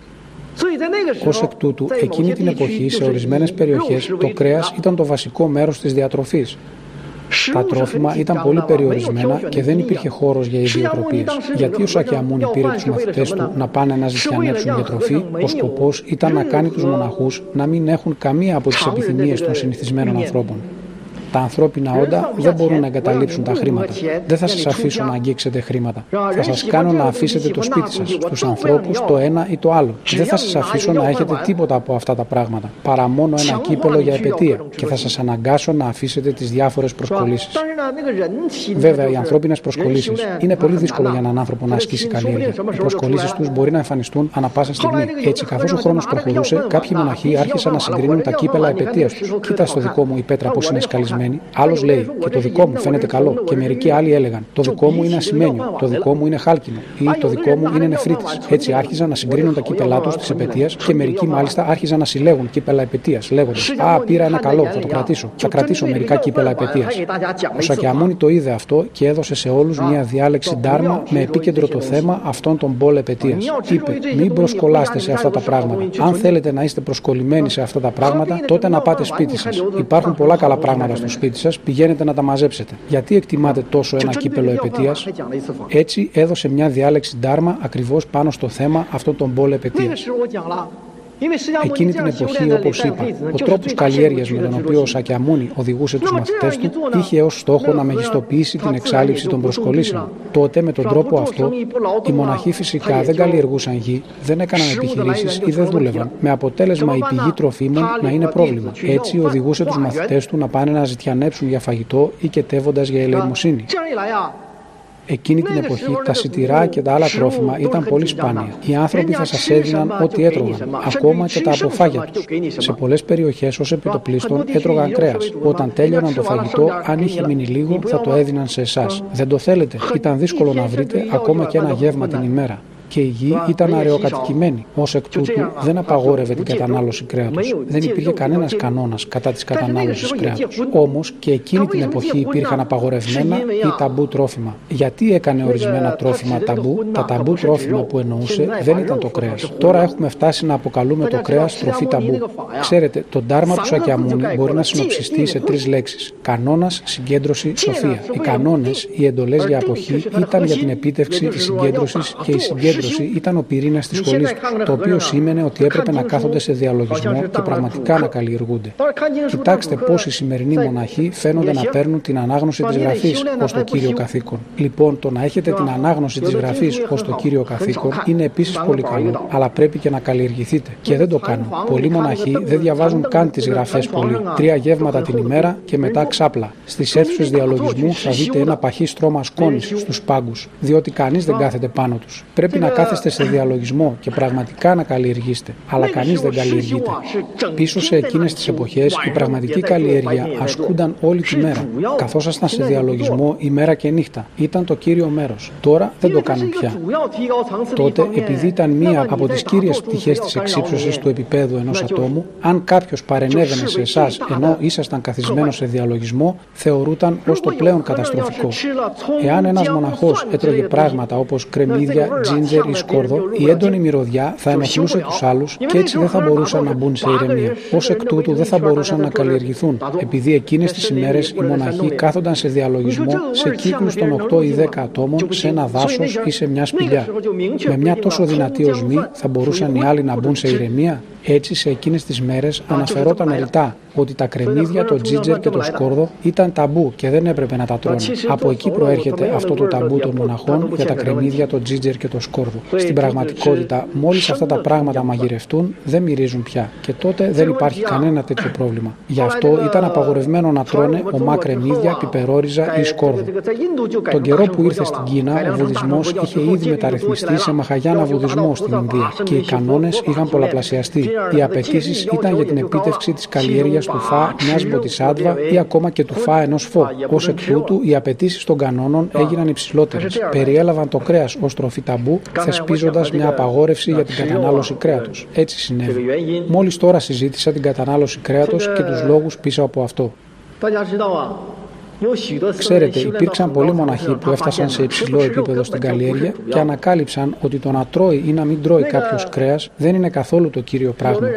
Ως εκ τούτου, εκείνη την εποχή σε ορισμένες περιοχές το κρέας ήταν το βασικό μέρος της διατροφής. Τα τρόφιμα ήταν πολύ περιορισμένα και δεν υπήρχε χώρος για ιδιοτροπίες. Γιατί ο Σακιαμούνι πήρε τους μαθητές του να πάνε να ζητιανέψουν για τροφή, ο σκοπός ήταν να κάνει τους μοναχούς να μην έχουν καμία από τις επιθυμίες των συνηθισμένων ανθρώπων. Τα ανθρώπινα όντα δεν μπορούν να εγκαταλείψουν τα χρήματα. Δεν θα σας αφήσω να αγγίξετε χρήματα. Θα σας κάνω να αφήσετε το σπίτι σας, στους ανθρώπους το ένα ή το άλλο. Δεν θα σας αφήσω να έχετε τίποτα από αυτά τα πράγματα, παρά μόνο ένα κύπελο για επετεία, και θα σας αναγκάσω να αφήσετε τις διάφορες προσκολήσεις. Βέβαια, οι ανθρώπινες προσκολήσεις είναι πολύ δύσκολο για έναν άνθρωπο να ασκήσει καλλιέργεια. Οι προσκολήσεις τους μπορεί να εμφανιστούν ανά πάσα στιγμή. Έτσι, καθώς ο χρόνος προχωρούσε, κάποιοι μοναχοί άρχισαν να συγκρίνουν τα κύπελα επετείας τους. Κοίτα στο δικό μου η πέτρα πώς είναι σκαλισμένη. Άλλος λέει, και το δικό μου φαίνεται καλό. Και μερικοί άλλοι έλεγαν, το δικό μου είναι ασημένιο, το δικό μου είναι χάλκινο ή το δικό μου είναι νεφρίτης. Έτσι άρχιζαν να συγκρίνουν τα κύπελά τους της επετείας και μερικοί μάλιστα άρχιζαν να συλλέγουν κύπελα επετείας, λέγοντας, α, πήρα ένα καλό, θα το κρατήσω. Θα κρατήσω μερικά κύπελα επετείας. Ο Σακιαμούνι το είδε αυτό και έδωσε σε όλους μια διάλεξη ντάρμα με επίκεντρο το θέμα αυτών των μπολ επετείας. Είπε, μην προσκολάστε σε αυτά τα πράγματα. Αν θέλετε να είστε προσκολλημένοι σε αυτά τα πράγματα, τότε να πάτε σπίτι σας. Υπάρχουν πολλά καλά πράγματα στο σπίτι σας, πηγαίνετε να τα μαζέψετε. Γιατί εκτιμάτε τόσο ένα κύπελο επετείας? Έτσι έδωσε μια διάλεξη ντάρμα ακριβώς πάνω στο θέμα αυτών των μπολ επετείας. Εκείνη την εποχή, όπως είπα, ο τρόπος καλλιέργειας με τον οποίο ο Σακιαμούνι οδηγούσε τους μαθητές του είχε ως στόχο να μεγιστοποιήσει την εξάλειψη των προσκολήσεων. Τότε, με τον τρόπο αυτό, οι μοναχοί φυσικά δεν καλλιεργούσαν γη, δεν έκαναν επιχειρήσεις ή δεν δούλευαν, με αποτέλεσμα η πηγή τροφίμων να είναι πρόβλημα. Έτσι, οδηγούσε τους μαθητές του να πάνε να ζητιανέψουν για φαγητό ή κετεύοντας για ελεημοσύνη. Εκείνη την εποχή τα σιτηρά και τα άλλα τρόφιμα ήταν πολύ σπάνια. Οι άνθρωποι θα σας έδιναν ό,τι έτρωγαν, ακόμα και τα αποφάγια τους. Σε πολλές περιοχές ως επιτοπλίστων έτρωγαν κρέας. Όταν τέλειωναν το φαγητό, αν είχε μείνει λίγο, θα το έδιναν σε εσάς. Δεν το θέλετε? Ήταν δύσκολο να βρείτε ακόμα και ένα γεύμα την ημέρα. Και η γη ήταν αραιοκατοικημένη. Ως εκ τούτου δεν απαγόρευε την κατανάλωση κρέατος. Δεν υπήρχε κανένας κανόνας κατά της κατανάλωσης κρέατος. Όμως και εκείνη την εποχή υπήρχαν απαγορευμένα ή ταμπού τρόφιμα. Γιατί έκανε ορισμένα τρόφιμα ταμπού? Τα ταμπού τρόφιμα που εννοούσε δεν ήταν το κρέας. Τώρα έχουμε φτάσει να αποκαλούμε το κρέας τροφή ταμπού. Ξέρετε, το ντάρμα του Σακιαμούνι μπορεί να συνοψιστεί σε τρεις λέξεις: κανόνας, συγκέντρωση, σοφία. Οι κανόνες, οι εντολές για αποχή ήταν για την επίτευξη της συγκέντρωσης και η συγκέντρωση ήταν ο πυρήνας της σχολής του, το οποίο σήμαινε ότι έπρεπε να κάθονται σε διαλογισμό και πραγματικά να καλλιεργούνται. Κοιτάξτε πώς οι σημερινοί μοναχοί φαίνονται να παίρνουν την ανάγνωση της γραφής ως το κύριο καθήκον. Λοιπόν, το να έχετε την ανάγνωση της γραφής ως το κύριο καθήκον είναι επίσης πολύ καλό, αλλά πρέπει και να καλλιεργηθείτε. Και δεν το κάνουν. Πολλοί μοναχοί δεν διαβάζουν καν τις γραφές πολύ. Τρία γεύματα την ημέρα και μετά ξάπλα. Στις αίθουσες διαλογισμού θα δείτε ένα παχύ στρώμα σκόνης στους πάγκους, διότι κανείς δεν κάθεται πάνω τους. Πρέπει να να κάθεστε σε διαλογισμό και πραγματικά να καλλιεργήσετε, αλλά κανείς δεν καλλιεργείται. Πίσω σε εκείνες τις εποχές η πραγματική καλλιέργεια ασκούνταν όλη τη μέρα. Καθώς ήσασταν σε διαλογισμό ημέρα και νύχτα. Ήταν το κύριο μέρος. Τώρα δεν το κάνουν πια. Τότε, επειδή ήταν μία από τις κύριες πτυχές της εξύψωσης του επίπεδου ενός ατόμου, αν κάποιος παρενέβαινε σε εσάς ενώ ήσασταν καθισμένος σε διαλογισμό, θεωρούταν ως το πλέον καταστροφικό. Εάν ένας μοναχός έτρωγε πράγματα όπως κρεμμύδια, τζίντζερ ή σκόρδο, η έντονη μυρωδιά θα ενοχλούσε τους άλλους και έτσι δεν θα μπορούσαν να μπουν σε ηρεμία. Ως εκ τούτου δεν θα μπορούσαν να καλλιεργηθούν, επειδή εκείνες τις ημέρες οι μοναχοί κάθονταν σε διαλογισμό σε κύκλους των οκτώ ή δέκα ατόμων σε ένα δάσος ή σε μια σπηλιά. Με μια τόσο δυνατή οσμή θα μπορούσαν οι άλλοι να μπουν σε ηρεμία. Έτσι, σε εκείνες τις μέρες αναφερόταν ρητά ότι τα κρεμμύδια, το τζίτζερ και το σκόρδο ήταν ταμπού και δεν έπρεπε να τα τρώνε. Από εκεί προέρχεται αυτό το ταμπού των μοναχών για τα κρεμμύδια, το τζίτζερ και το σκόρδο. σκόρδου. Στην πραγματικότητα, μόλις αυτά τα πράγματα μαγειρευτούν, δεν μυρίζουν πια και τότε δεν υπάρχει κανένα τέτοιο πρόβλημα. Γι' αυτό ήταν απαγορευμένο να τρώνε ομά κρεμμύδια, πιπερόριζα ή σκόρδο. Τον καιρό που ήρθε στην Κίνα, ο βουδισμός είχε ήδη μεταρρυθμιστεί σε Μαχαγιάνα βουδισμό στην Ινδία και οι κανόνες είχαν πολλαπλασιαστεί. Οι απαιτήσεις ήταν για την επίτευξη της καλλιέργειας του φα μιας μποτισάντβα ή ακόμα και του φα ενός φω. Ως εκ τούτου, οι απαιτήσεις των κανόνων έγιναν υψηλότερες. Περιέλαβαν το κρέας ως τροφή ταμπού, θεσπίζοντας μια απαγόρευση για την κατανάλωση κρέατος. Έτσι συνέβη. Μόλις τώρα συζήτησα την κατανάλωση κρέατος και τους λόγους πίσω από αυτό. Ξέρετε, υπήρξαν πολλοί μοναχοί που έφτασαν σε υψηλό επίπεδο στην καλλιέργεια και ανακάλυψαν ότι το να τρώει ή να μην τρώει κάποιος κρέας δεν είναι καθόλου το κύριο πράγμα.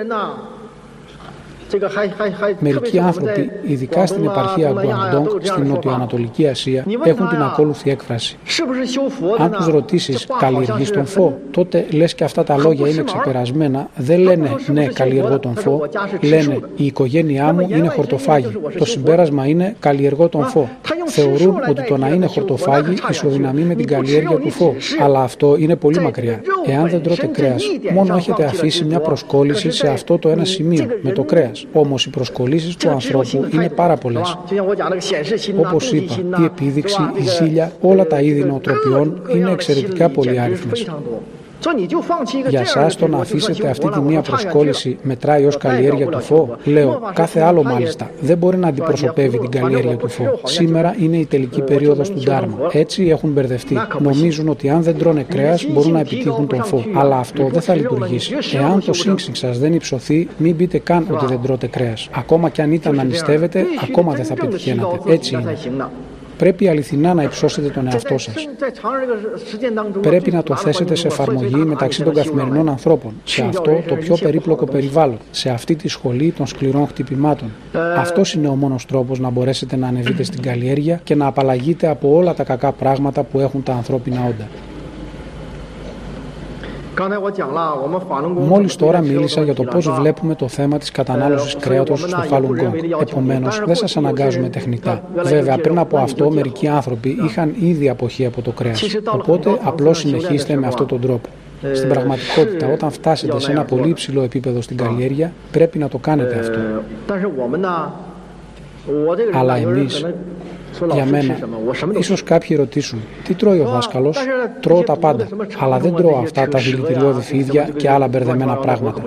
Μερικοί άνθρωποι, ειδικά στην επαρχία Γκουαντόγκ, στην νοτιοανατολική Ασία, έχουν την ακόλουθη έκφραση. Αν τους ρωτήσεις, καλλιεργείς τον φω, τότε λες και αυτά τα λόγια είναι ξεπερασμένα, δεν λένε ναι, καλλιεργώ τον φω, λένε η οικογένειά μου είναι χορτοφάγη. Το συμπέρασμα είναι καλλιεργώ τον φω. Θεωρούν ότι το να είναι χορτοφάγη ισοδυναμεί με την καλλιέργεια του φω. Αλλά αυτό είναι πολύ μακριά. Εάν δεν τρώτε κρέας, μόνο έχετε αφήσει μια προσκόλληση σε αυτό το ένα σημείο, με το κρέας. Όμως οι προσκολήσεις του ανθρώπου είναι πάρα πολλές. Όπως είπα, η επίδειξη, η ζήλια, όλα τα είδη νοοτροπιών είναι εξαιρετικά πολυάριθμες. Για σας το να αφήσετε αυτή τη μία προσκόλληση μετράει ως καλλιέργεια του φω? Λέω, κάθε άλλο μάλιστα δεν μπορεί να αντιπροσωπεύει την καλλιέργεια του φω. Σήμερα είναι η τελική περίοδος του Ντάρμα. Έτσι έχουν μπερδευτεί. Νομίζουν ότι αν δεν τρώνε κρέας μπορούν να επιτύχουν τον φω. Αλλά αυτό δεν θα λειτουργήσει. Εάν το σύνξι σας δεν υψωθεί, μην πείτε καν ότι δεν τρώτε κρέας. Ακόμα κι αν ήταν να νηστεύετε, ακόμα δεν θα πετυχαίνατε. Έτσι είναι. Πρέπει αληθινά να υψώσετε τον εαυτό σας. Πρέπει να το θέσετε σε εφαρμογή μεταξύ των καθημερινών ανθρώπων, σε αυτό το πιο περίπλοκο περιβάλλον, σε αυτή τη σχολή των σκληρών χτυπημάτων. Αυτός είναι ο μόνος τρόπος να μπορέσετε να ανεβείτε στην καλλιέργεια και να απαλλαγείτε από όλα τα κακά πράγματα που έχουν τα ανθρώπινα όντα. Μόλις τώρα μίλησα για το πώς βλέπουμε το θέμα της κατανάλωσης κρέατος στο Falun Gong. Επομένως, δεν σας αναγκάζουμε τεχνητά. Βέβαια, πριν από αυτό, μερικοί άνθρωποι είχαν ήδη αποχή από το κρέας. Οπότε, απλώς συνεχίστε με αυτόν τον τρόπο. Στην πραγματικότητα, όταν φτάσετε σε ένα πολύ υψηλό επίπεδο στην καλλιέργεια, πρέπει να το κάνετε αυτό. Αλλά εμείς, για μένα, ίσως κάποιοι ρωτήσουν, τι τρώει ο δάσκαλος? Τρώω τα πάντα, αλλά δεν τρώω αυτά τα δηλητηριώδη φίδια και άλλα μπερδεμένα πράγματα.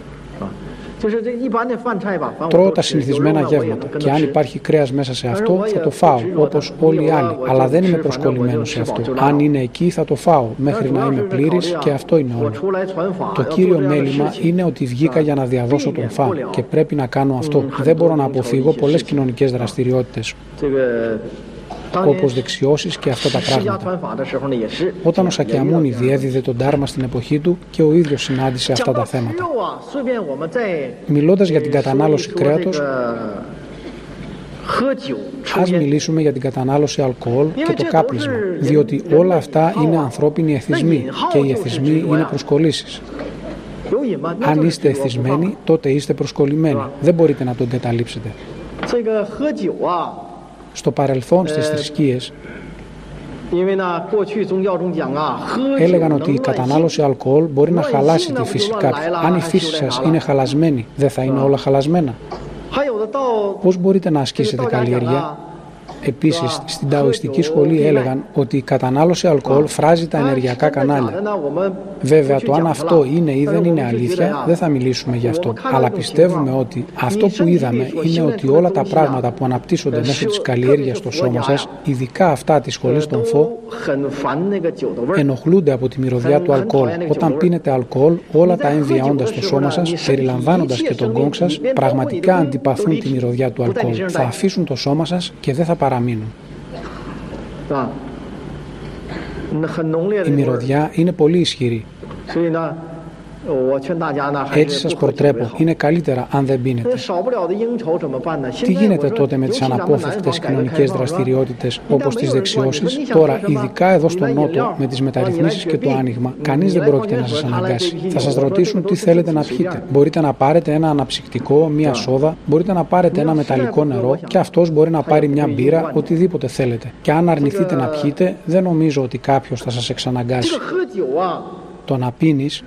Τρώω τα συνηθισμένα γεύματα και αν υπάρχει κρέας μέσα σε αυτό θα το φάω όπως όλοι οι άλλοι, αλλά δεν είμαι προσκολλημένος σε αυτό. Αν είναι εκεί θα το φάω μέχρι να είμαι πλήρης και αυτό είναι όλο. Το κύριο μέλημα είναι ότι βγήκα για να διαδώσω τον φα και πρέπει να κάνω αυτό. Δεν μπορώ να αποφύγω πολλές κοινωνικές δραστηριότητες, όπως δεξιώσεις και αυτά τα πράγματα. Όταν ο Σακιαμούνι διέδιδε τον Ντάρμα στην εποχή του και ο ίδιος συνάντησε αυτά τα θέματα. Μιλώντας για την κατανάλωση κρέατος, ας μιλήσουμε για την κατανάλωση αλκοόλ και το κάπνισμα, διότι όλα αυτά είναι ανθρώπινοι εθισμοί και οι εθισμοί είναι προσκολήσεις. Αν είστε εθισμένοι, τότε είστε προσκολλημένοι. Δεν μπορείτε να το εγκαταλείψετε. Στο παρελθόν στις θρησκείες έλεγαν ότι η κατανάλωση αλκοόλ μπορεί να χαλάσει τη φύση κάποιου. Αν η φύση σας είναι χαλασμένη, δεν θα είναι όλα χαλασμένα? Πώς μπορείτε να ασκήσετε καλλιέργεια? Επίσης, στην ταοιστική σχολή έλεγαν ότι η κατανάλωση αλκοόλ φράζει τα ενεργειακά κανάλια. Βέβαια, το αν αυτό είναι ή δεν είναι αλήθεια, δεν θα μιλήσουμε γι' αυτό. Αλλά πιστεύουμε ότι αυτό που είδαμε είναι ότι όλα τα πράγματα που αναπτύσσονται μέσω της καλλιέργειας στο σώμα σας, ειδικά αυτά της σχολής των φω, ενοχλούνται από τη μυρωδιά του αλκοόλ. Όταν πίνετε αλκοόλ, όλα τα έμβια όντα στο σώμα σας, περιλαμβάνοντας και τον γκόγκ σας, πραγματικά αντιπαθούν τη μυρωδιά του αλκοόλ. Θα αφήσουν το σώμα σας και δεν θα παραμείνουν. Η μυρωδιά είναι πολύ ισχυρή. Έτσι σας προτρέπω, είναι καλύτερα αν δεν πίνετε. Τι γίνεται τότε με τις αναπόφευκτες κοινωνικές δραστηριότητες όπως τις δεξιώσεις? Τώρα, ειδικά εδώ στον Νότο, με τις μεταρρυθμίσεις και το άνοιγμα, κανείς δεν πρόκειται να σας αναγκάσει. Θα σας ρωτήσουν τι θέλετε να πιείτε. Μπορείτε να πάρετε ένα αναψυκτικό, μία σόδα, μπορείτε να πάρετε ένα μεταλλικό νερό και αυτός μπορεί να πάρει μια μπύρα, οτιδήποτε θέλετε. Και αν αρνηθείτε να πιείτε, δεν νομίζω ότι κάποιος θα σας εξαναγκάσει. Το να πίνεις.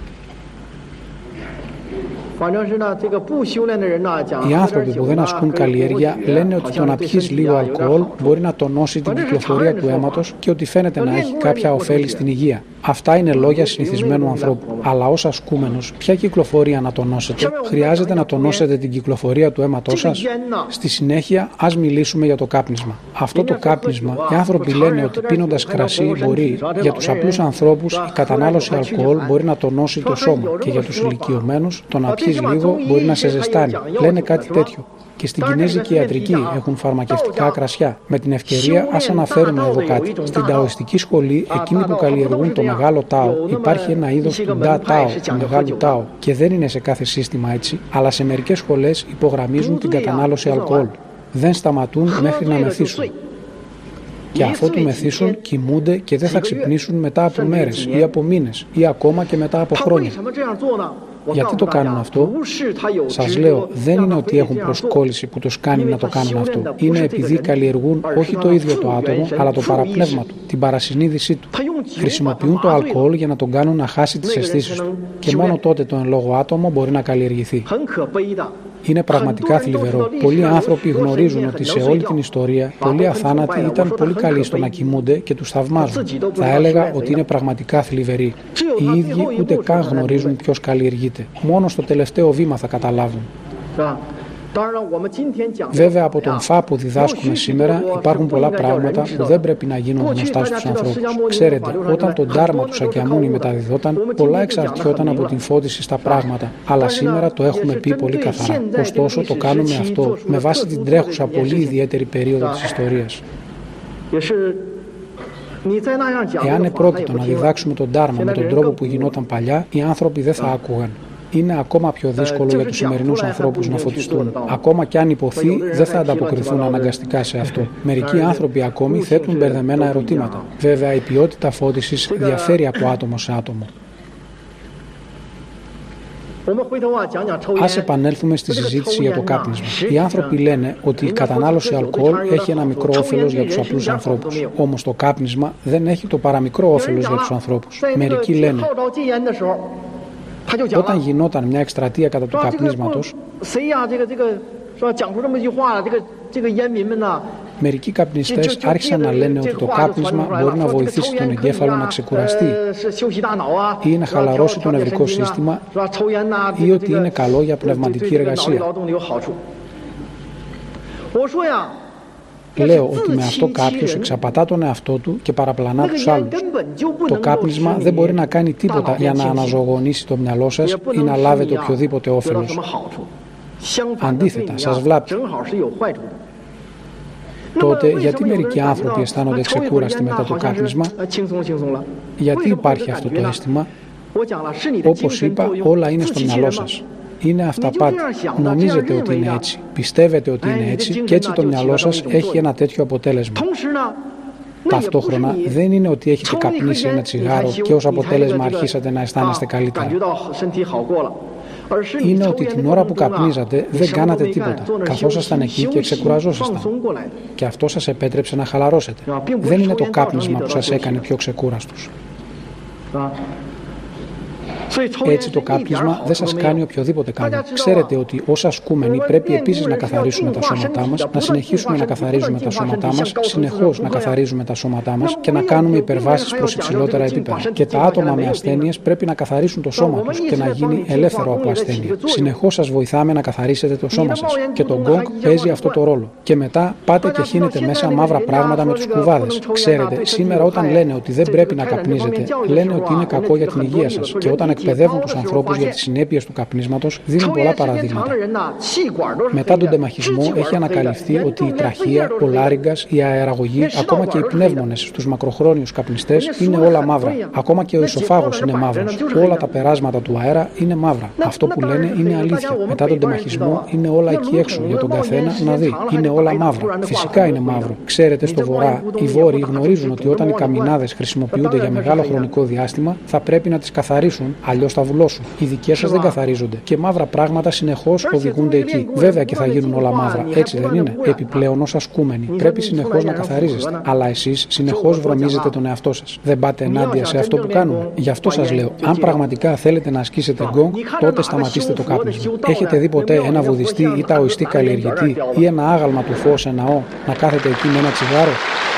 Οι άνθρωποι που δεν ασκούν καλλιέργεια λένε ότι το να πιείς λίγο αλκοόλ μπορεί να τονώσει την κυκλοφορία του αίματος και ότι φαίνεται να έχει κάποια ωφέλη στην υγεία. Αυτά είναι λόγια συνηθισμένου ανθρώπου. Αλλά ως ασκούμενος, ποια κυκλοφορία να τονώσετε? Χρειάζεται να τονώσετε την κυκλοφορία του αίματός σας? Στη συνέχεια, ας μιλήσουμε για το κάπνισμα. Αυτό το κάπνισμα, οι άνθρωποι λένε ότι πίνοντας κρασί μπορεί, για τους απλούς ανθρώπους η κατανάλωση αλκοόλ μπορεί να τονώσει το σώμα και για τους ηλικιωμένους το να πιείς λίγο μπορεί να σε ζεστάνει. Λένε κάτι τέτοιο. Και στην κινέζικη ιατρική έχουν φαρμακευτικά κρασιά. Με την ευκαιρία, ας αναφέρουμε εδώ κάτι. Στην ταοιστική σχολή, εκείνοι που καλλιεργούν το μεγάλο τάο, υπάρχει ένα είδος του ντα τάο, του μεγάλου τάο. Και δεν είναι σε κάθε σύστημα έτσι, αλλά σε μερικές σχολές υπογραμμίζουν την κατανάλωση αλκοόλ. Δεν σταματούν μέχρι να μεθύσουν. Και αφού του μεθύσουν, κοιμούνται και δεν θα ξυπνήσουν μετά από μέρες ή από μήνες ή ακόμα και μετά από χρόνια. Γιατί το κάνουν αυτό? Σας λέω, δεν είναι ότι έχουν προσκόλληση που τους κάνει να το κάνουν αυτό. Είναι επειδή καλλιεργούν όχι το ίδιο το άτομο, αλλά το παραπνεύμα του, την παρασυνείδησή του. Χρησιμοποιούν το αλκοόλ για να τον κάνουν να χάσει τις αισθήσεις του. Και μόνο τότε το εν λόγω άτομο μπορεί να καλλιεργηθεί. Είναι πραγματικά θλιβερό. Πολλοί άνθρωποι γνωρίζουν ότι σε όλη την ιστορία πολλοί αθάνατοι ήταν πολύ καλοί στο να κοιμούνται και τους θαυμάζουν. Θα έλεγα ότι είναι πραγματικά θλιβεροί. Οι ίδιοι ούτε καν γνωρίζουν ποιος καλλιεργείται. Μόνο στο τελευταίο βήμα θα καταλάβουν. Βέβαια, από τον φα που διδάσκουμε σήμερα υπάρχουν πολλά πράγματα που δεν πρέπει να γίνουν γνωστά στους ανθρώπους. Ξέρετε, όταν το ντάρμα του Σακιαμούνι μεταδιδόταν, πολλά εξαρτιόταν από την φώτιση στα πράγματα. Αλλά σήμερα το έχουμε πει πολύ καθαρά. Ωστόσο, το κάνουμε αυτό με βάση την τρέχουσα πολύ ιδιαίτερη περίοδο της ιστορίας. Εάν επρόκειτο να διδάξουμε τον ντάρμα με τον τρόπο που γινόταν παλιά, οι άνθρωποι δεν θα άκουγαν. Είναι ακόμα πιο δύσκολο για τους σημερινούς ανθρώπους να φωτιστούν. Ακόμα κι αν υποθεί, δεν θα ανταποκριθούν αναγκαστικά σε αυτό. Μερικοί άνθρωποι ακόμη θέτουν μπερδεμένα ερωτήματα. Βέβαια, η ποιότητα φώτισης διαφέρει από άτομο σε άτομο. Ας επανέλθουμε στη συζήτηση για το κάπνισμα. Οι άνθρωποι λένε ότι η κατανάλωση αλκοόλ έχει ένα μικρό όφελος για τους απλούς ανθρώπους. Όμως το κάπνισμα δεν έχει το παραμικρό όφελος για τους ανθρώπους. Μερικοί λένε, όταν γινόταν μια εκστρατεία κατά του καπνίσματος, μερικοί καπνιστές άρχισαν να λένε ότι το κάπνισμα μπορεί να βοηθήσει τον εγκέφαλο να ξεκουραστεί ή να χαλαρώσει το νευρικό σύστημα ή ότι είναι καλό για πνευματική εργασία. Λέω ότι με αυτό κάποιος εξαπατά τον εαυτό του και παραπλανά τους άλλους. Το κάπνισμα δεν μπορεί να κάνει τίποτα για να αναζωογονήσει το μυαλό σας ή να λάβετε οποιοδήποτε όφελος. Αντίθετα, σας βλάπτει. Τότε, γιατί μερικοί άνθρωποι αισθάνονται ξεκούραστοι μετά το κάπνισμα? Γιατί υπάρχει αυτό το αίσθημα? Όπως είπα, όλα είναι στο μυαλό σας. Είναι αυταπάτη. Νομίζετε ότι είναι έτσι. Πιστεύετε ότι είναι έτσι και έτσι το μυαλό σας έχει ένα τέτοιο αποτέλεσμα. Ταυτόχρονα δεν είναι ότι έχετε καπνίσει ένα τσιγάρο και ως αποτέλεσμα αρχίσατε να αισθάνεστε καλύτερα. Είναι ότι την ώρα που καπνίζατε δεν κάνατε τίποτα. Καθόσασταν εκεί και ξεκουραζόσασταν. Και αυτό σας επέτρεψε να χαλαρώσετε. Δεν είναι το κάπνισμα που σας έκανε πιο ξεκούραστους. Έτσι το κάπνισμα δεν σας κάνει οποιοδήποτε καλό. Ξέρετε ότι ως ασκούμενοι πρέπει επίσης να καθαρίσουμε τα σώματά μας, να συνεχίσουμε να καθαρίζουμε τα σώματά μας, συνεχώς να καθαρίζουμε τα σώματά μας και να κάνουμε υπερβάσεις προς υψηλότερα επίπεδα. Και τα άτομα με ασθένειες πρέπει να καθαρίσουν το σώμα τους και να γίνει ελεύθερο από ασθένεια. Συνεχώς σας βοηθάμε να καθαρίσετε το σώμα σας. Και το γκόγκ παίζει αυτό το ρόλο. Και μετά πάτε και χύνετε μέσα μαύρα πράγματα με τους κουβάδες. Ξέρετε, σήμερα όταν λένε ότι δεν πρέπει να καπνίζετε, λένε ότι είναι κακό για την υγεία σας. Και όταν εκπαιδεύουν τους ανθρώπους για τις συνέπειες του καπνίσματος δίνουν πολλά παραδείγματα. Μετά τον τεμαχισμό έχει ανακαλυφθεί ότι η τραχεία, ο λάριγκας, η αεραγωγή, ακόμα και οι πνεύμονες στους μακροχρόνιους καπνιστές είναι όλα μαύρα. Ακόμα και ο ισοφάγος είναι μαύρος. Όλα τα περάσματα του αέρα είναι μαύρα. Αυτό που λένε είναι αλήθεια. Μετά τον τεμαχισμό είναι όλα εκεί έξω για τον καθένα να δει. Είναι όλα μαύρα. Φυσικά είναι μαύρο. Ξέρετε, στο βορρά οι Βόρειοι γνωρίζουν ότι όταν οι καμινάδες χρησιμοποιούνται για μεγάλο χρονικό διάστημα θα πρέπει να τις καθαρίσουν, αλλιώς θα βουλώσουν. Οι δικές σας δεν καθαρίζονται και μαύρα πράγματα συνεχώς οδηγούνται εκεί. Βέβαια και θα γίνουν όλα μαύρα, έτσι δεν είναι? Επιπλέον, ως ασκούμενοι, πρέπει συνεχώς να καθαρίζεστε. Αλλά εσείς συνεχώς βρωμίζετε τον εαυτό σας. Δεν πάτε ενάντια σε αυτό που κάνουμε. Γι' αυτό σας λέω, αν πραγματικά θέλετε να ασκήσετε γκόγκ, τότε σταματήστε το κάπνισμα. Έχετε δει ποτέ ένα βουδιστή ή ταοιστή καλλιεργητή ή ένα άγαλμα του φως σε ναό να κάθεται εκεί με ένα τσιγάρο?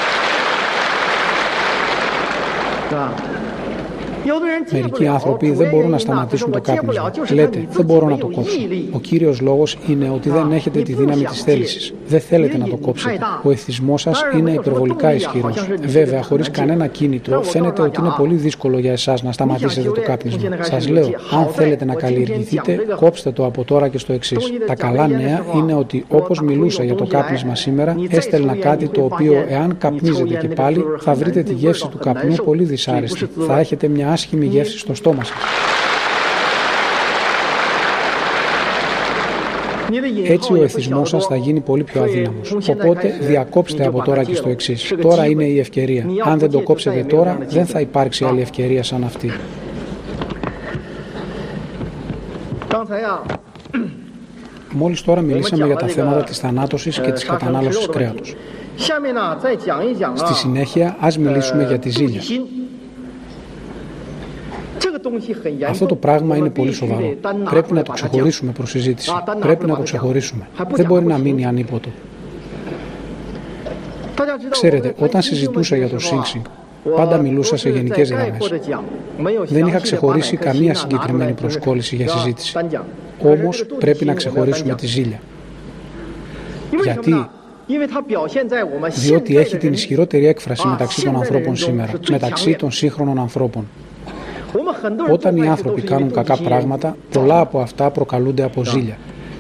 Μερικοί άνθρωποι δεν μπορούν να σταματήσουν το κάπνισμα. Λέτε, δεν μπορώ να το κόψω. Ο κύριος λόγος είναι ότι δεν έχετε τη δύναμη της θέλησης. Δεν θέλετε να το κόψετε. Ο εθισμός σας είναι υπερβολικά ισχυρός. Βέβαια, χωρίς κανένα κίνητρο, φαίνεται ότι είναι πολύ δύσκολο για εσάς να σταματήσετε το κάπνισμα. Σας λέω, αν θέλετε να καλλιεργηθείτε, κόψτε το από τώρα και στο εξής. Τα καλά νέα είναι ότι, όπως μιλούσα για το κάπνισμα σήμερα, έστελνα κάτι το οποίο, εάν καπνίζετε και πάλι, θα βρείτε τη γεύση του καπνού πολύ δυσάρεστη. Θα έχετε μια άσχημη γεύση στο στόμα σας. Έτσι ο εθισμός σας θα γίνει πολύ πιο αδύναμος. Οπότε διακόψτε από τώρα και στο εξής. Τώρα είναι η ευκαιρία. Αν δεν το κόψετε τώρα, δεν θα υπάρξει άλλη ευκαιρία σαν αυτή. Μόλις τώρα μιλήσαμε για τα θέματα της θανάτωσης και της κατανάλωσης κρέατος. Στη συνέχεια, ας μιλήσουμε για τη ζήλια. Αυτό το πράγμα είναι πολύ σοβαρό. Πρέπει να το ξεχωρίσουμε προς συζήτηση. Πρέπει να το ξεχωρίσουμε. Δεν μπορεί να μείνει ανίποτο. Ξέρετε, όταν συζητούσα για το Sing Sing, πάντα μιλούσα σε γενικές γραμμές. Δεν είχα ξεχωρίσει καμία συγκεκριμένη προσκόλληση για συζήτηση. Όμως πρέπει να ξεχωρίσουμε τη ζήλια. Γιατί? Διότι έχει την ισχυρότερη έκφραση μεταξύ των ανθρώπων σήμερα, μεταξύ των σύγχρονων ανθρώπων. Όταν οι άνθρωποι κάνουν κακά πράγματα, πολλά από αυτά προκαλούνται από ζήλια.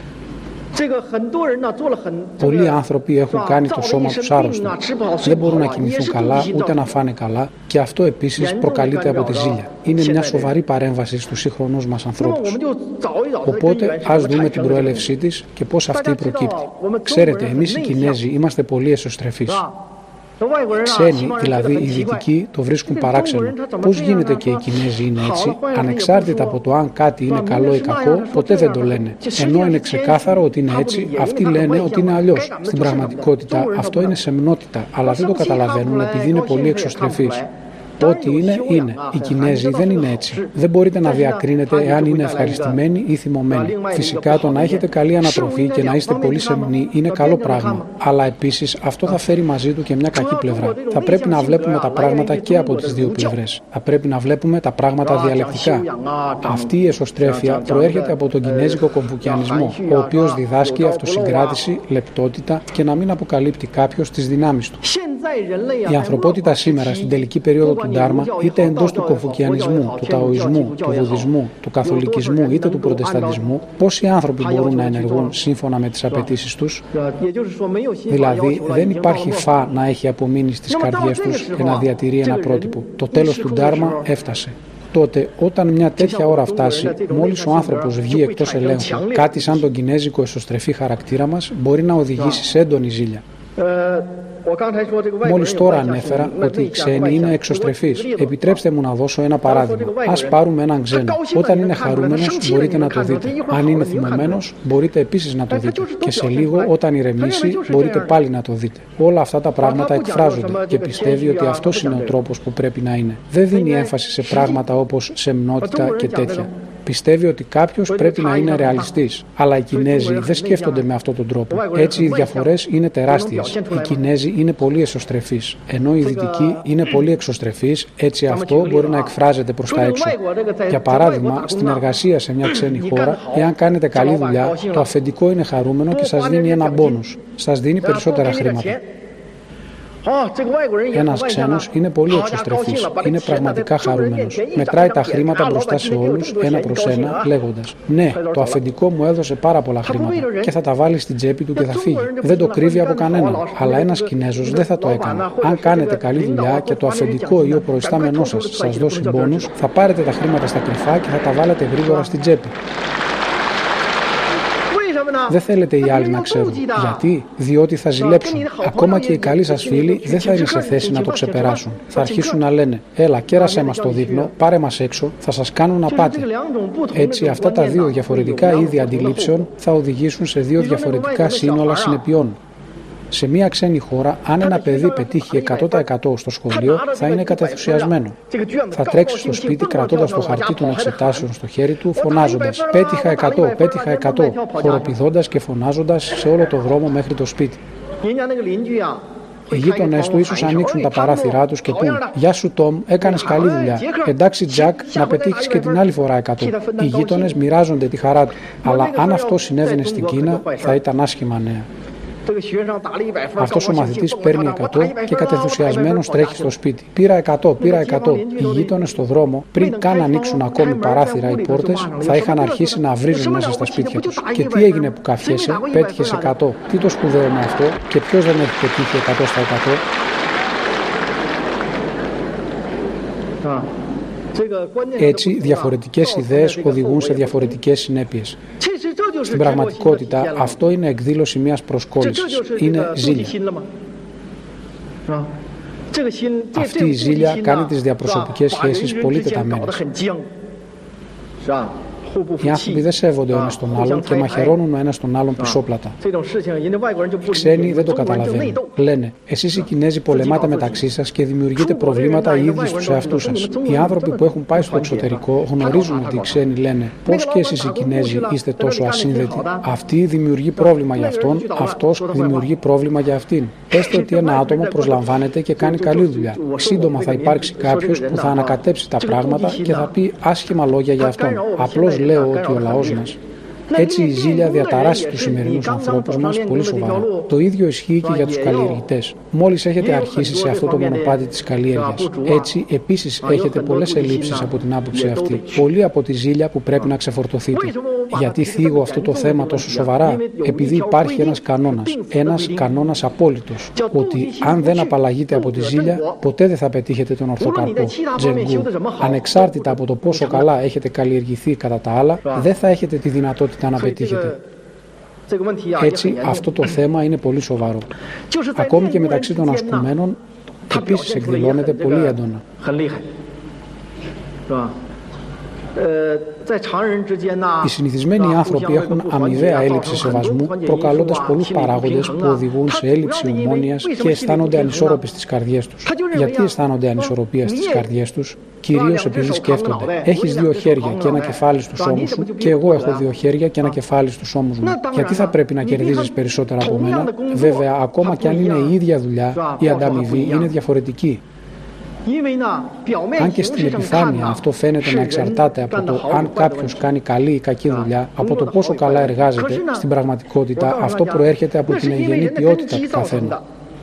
Πολλοί άνθρωποι έχουν κάνει το σώμα τους άρρωστο. Δεν μπορούν να κοιμηθούν καλά, ούτε να φάνε καλά, και αυτό επίσης προκαλείται από τη ζήλια. Είναι μια σοβαρή παρέμβαση στους σύγχρονους μας ανθρώπους. Οπότε ας δούμε την προέλευσή της και πώς αυτή προκύπτει. Ξέρετε, εμείς οι Κινέζοι είμαστε πολύ εσωστρεφείς. Ξένοι, δηλαδή οι Δυτικοί, το βρίσκουν παράξενο. Πώς γίνεται και οι Κινέζοι είναι έτσι? Ανεξάρτητα από το αν κάτι είναι καλό ή κακό, ποτέ δεν το λένε. Ενώ είναι ξεκάθαρο ότι είναι έτσι, αυτοί λένε ότι είναι αλλιώς. Στην πραγματικότητα αυτό είναι σεμνότητα, αλλά δεν το καταλαβαίνουν επειδή είναι πολύ εξωστρεφείς. Ό,τι είναι, είναι. Οι Κινέζοι δεν είναι έτσι. Δεν μπορείτε να διακρίνετε εάν είναι ευχαριστημένοι ή θυμωμένοι. Φυσικά το να έχετε καλή ανατροφή και να είστε πολύ σεμνοί είναι καλό πράγμα. Αλλά επίσης αυτό θα φέρει μαζί του και μια κακή πλευρά. Θα πρέπει να βλέπουμε τα πράγματα και από τις δύο πλευρές. Θα πρέπει να βλέπουμε τα πράγματα διαλεκτικά. Αυτή η εσωστρέφεια προέρχεται από τον Κινέζικο Κομφουκιανισμό, ο οποίος διδάσκει αυτοσυγκράτηση, λεπτότητα και να μην αποκαλύπτει κάποιος τις δυνάμεις του. Η ανθρωπότητα σήμερα, στην τελική περίοδο του Ντάρμα, είτε εντός του Κομφουκιανισμού, του Ταοισμού, του Βουδισμού, του Καθολικισμού είτε του Προτεσταντισμού, πόσοι άνθρωποι μπορούν να ενεργούν σύμφωνα με τις απαιτήσεις τους? Δηλαδή, δεν υπάρχει φα να έχει απομείνει στις καρδιές τους και να διατηρεί ένα πρότυπο. Το τέλος του Ντάρμα έφτασε. Τότε, όταν μια τέτοια ώρα φτάσει, μόλις ο άνθρωπος βγει εκτός ελέγχου, κάτι σαν τον κινέζικο εσωστρεφή χαρακτήρα μας μπορεί να οδηγήσει σε έντονη ζήλια. Μόλις τώρα ανέφερα ότι οι ξένοι είναι εξωστρεφείς. Επιτρέψτε μου να δώσω ένα παράδειγμα. Ας πάρουμε έναν ξένο. Όταν είναι χαρούμενος μπορείτε να το δείτε. Αν είναι θυμωμένος μπορείτε επίσης να το δείτε. Και σε λίγο όταν ηρεμήσει μπορείτε πάλι να το δείτε. Όλα αυτά τα πράγματα εκφράζονται και πιστεύει ότι αυτός είναι ο τρόπος που πρέπει να είναι. Δεν δίνει έμφαση σε πράγματα όπως σεμνότητα και τέτοια. Πιστεύει ότι κάποιος πρέπει να είναι ρεαλιστής. Αλλά οι Κινέζοι δεν σκέφτονται με αυτόν τον τρόπο. Έτσι οι διαφορές είναι τεράστιες. Οι Κινέζοι είναι πολύ εσωστρεφείς, ενώ οι Δυτικοί είναι πολύ εξωστρεφείς. Έτσι αυτό μπορεί να εκφράζεται προς τα έξω. Για παράδειγμα, στην εργασία σε μια ξένη χώρα, εάν κάνετε καλή δουλειά, το αφεντικό είναι χαρούμενο και σας δίνει ένα μπόνους. Σας δίνει περισσότερα χρήματα. Ένας ξένος είναι πολύ εξωστρεφής, είναι πραγματικά χαρούμενος. Μετράει τα χρήματα μπροστά σε όλους, ένα προς ένα, λέγοντας: ναι, το αφεντικό μου έδωσε πάρα πολλά χρήματα και θα τα βάλει στην τσέπη του και θα φύγει. Δεν το κρύβει από κανέναν. Αλλά ένας Κινέζος δεν θα το έκανε. Αν κάνετε καλή δουλειά και το αφεντικό ή ο προϊστάμενός σας σας δώσει μπόνους, θα πάρετε τα χρήματα στα κρυφά και θα τα βάλετε γρήγορα στην τσέπη. Δεν θέλετε οι άλλοι να ξέρουν. Γιατί? Διότι θα ζηλέψουν. Ακόμα και οι καλοί σας φίλοι δεν θα είναι σε θέση να το ξεπεράσουν. Θα αρχίσουν να λένε: έλα, κέρασέ μας το δείπνο, πάρε μας έξω, θα σας κάνουν απάτη. Έτσι, αυτά τα δύο διαφορετικά είδη αντιλήψεων θα οδηγήσουν σε δύο διαφορετικά σύνολα συνεπειών. Σε μια ξένη χώρα, αν ένα παιδί πετύχει εκατό τοις εκατό στο σχολείο, θα είναι κατενθουσιασμένο. Θα τρέξει στο σπίτι κρατώντας το χαρτί των εξετάσεων στο χέρι του, φωνάζοντας: πέτυχα εκατό, πέτυχα εκατό, χοροπηδώντας και φωνάζοντας σε όλο το δρόμο μέχρι το σπίτι. Οι γείτονές του ίσως ανοίξουν τα παράθυρά τους και πούν: γεια σου Τόμ, έκανες καλή δουλειά. Εντάξει Τζακ, να πετύχεις και την άλλη φορά εκατό. Οι γείτονες μοιράζονται τη χαρά του. Αλλά αν αυτό συνέβαινε στην Κίνα, θα ήταν άσχημα νέα. Αυτός ο μαθητής παίρνει εκατό και κατενθουσιασμένος τρέχει στο σπίτι. Πήρα εκατό, πήρα εκατό. Οι γείτονες στο δρόμο, πριν καν ανοίξουν ακόμη παράθυρα ή πόρτες, θα είχαν αρχίσει να βρίζουν μέσα στα σπίτια τους. Και τι έγινε που καφιέσαι, πέτυχες εκατό. Τι το σπουδαίο με αυτό, και ποιος δεν έχει πετύχει εκατό στα εκατό. Έτσι, διαφορετικές ιδέες οδηγούν σε διαφορετικές συνέπειες. Στην πραγματικότητα, αυτό είναι εκδήλωση μιας προσκόλλησης. Είναι ζήλια. Αυτή η ζήλια κάνει τις διαπροσωπικές σχέσεις πολύ τεταμένες. Οι άνθρωποι δεν σέβονται ο ένας τον άλλον και μαχαιρώνουν ο ένας τον άλλον πισόπλατα. Οι ξένοι δεν το καταλαβαίνουν. Λένε: εσείς οι Κινέζοι πολεμάτε μεταξύ σας και δημιουργείτε προβλήματα οι ίδιοι στους εαυτούς σας. Οι άνθρωποι που έχουν πάει στο εξωτερικό γνωρίζουν ότι οι ξένοι λένε: πώς και εσείς οι Κινέζοι είστε τόσο ασύνδετοι. Αυτή δημιουργεί πρόβλημα για αυτόν, αυτός δημιουργεί πρόβλημα για αυτήν. Έστω ότι ένα άτομο προσλαμβάνεται και κάνει καλή δουλειά. Σύντομα θα υπάρξει κάποιος που θα ανακατέψει τα πράγματα και θα πει άσχημα λόγια για αυτόν. Απλώς λέω ότι ο λαός μας. Έτσι η ζήλια διαταράσσει τους σημερινούς ανθρώπους μας πολύ σοβαρά. Το ίδιο ισχύει και για τους καλλιεργητές. Μόλις έχετε αρχίσει σε αυτό το μονοπάτι της καλλιέργειας. Έτσι επίσης έχετε πολλές ελλείψεις από την άποψη αυτή. Πολλή από τη ζήλια που πρέπει να ξεφορτωθείτε. Γιατί θίγω αυτό το θέμα τόσο σοβαρά? Επειδή υπάρχει ένας κανόνας. Ένας κανόνας απόλυτος. Ότι αν δεν απαλλαγείτε από τη ζήλια, ποτέ δεν θα πετύχετε τον ορθό καρπό. Τζενγκού. Ανεξάρτητα από το πόσο καλά έχετε καλλιεργηθεί κατά τα άλλα, δεν θα έχετε τη δυνατότητα να πετύχετε. Έτσι, αυτό το θέμα είναι πολύ σοβαρό. Ακόμη και μεταξύ των ασκουμένων, επίσης εκδηλώνεται πολύ έντονα. Οι συνηθισμένοι άνθρωποι έχουν αμοιβαία έλλειψη σεβασμού, προκαλώντας πολλούς παράγοντες που οδηγούν σε έλλειψη ομόνοιας και αισθάνονται ανισόρροπες στις καρδιές τους. Γιατί αισθάνονται ανισορροπία στις καρδιές τους? Κυρίως επειδή σκέφτονται: έχεις δύο χέρια και ένα κεφάλι στους ώμους σου, και εγώ έχω δύο χέρια και ένα κεφάλι στους ώμους μου. Γιατί θα πρέπει να κερδίζεις περισσότερα από μένα? Βέβαια, ακόμα κι αν είναι η ίδια δουλειά, η ανταμοιβή είναι διαφορετική. Αν και στην επιφάνεια αυτό φαίνεται να εξαρτάται από το αν κάποιος κάνει καλή ή κακή δουλειά, από το πόσο καλά εργάζεται, στην πραγματικότητα αυτό προέρχεται από την ευγενή ποιότητα του καθένα.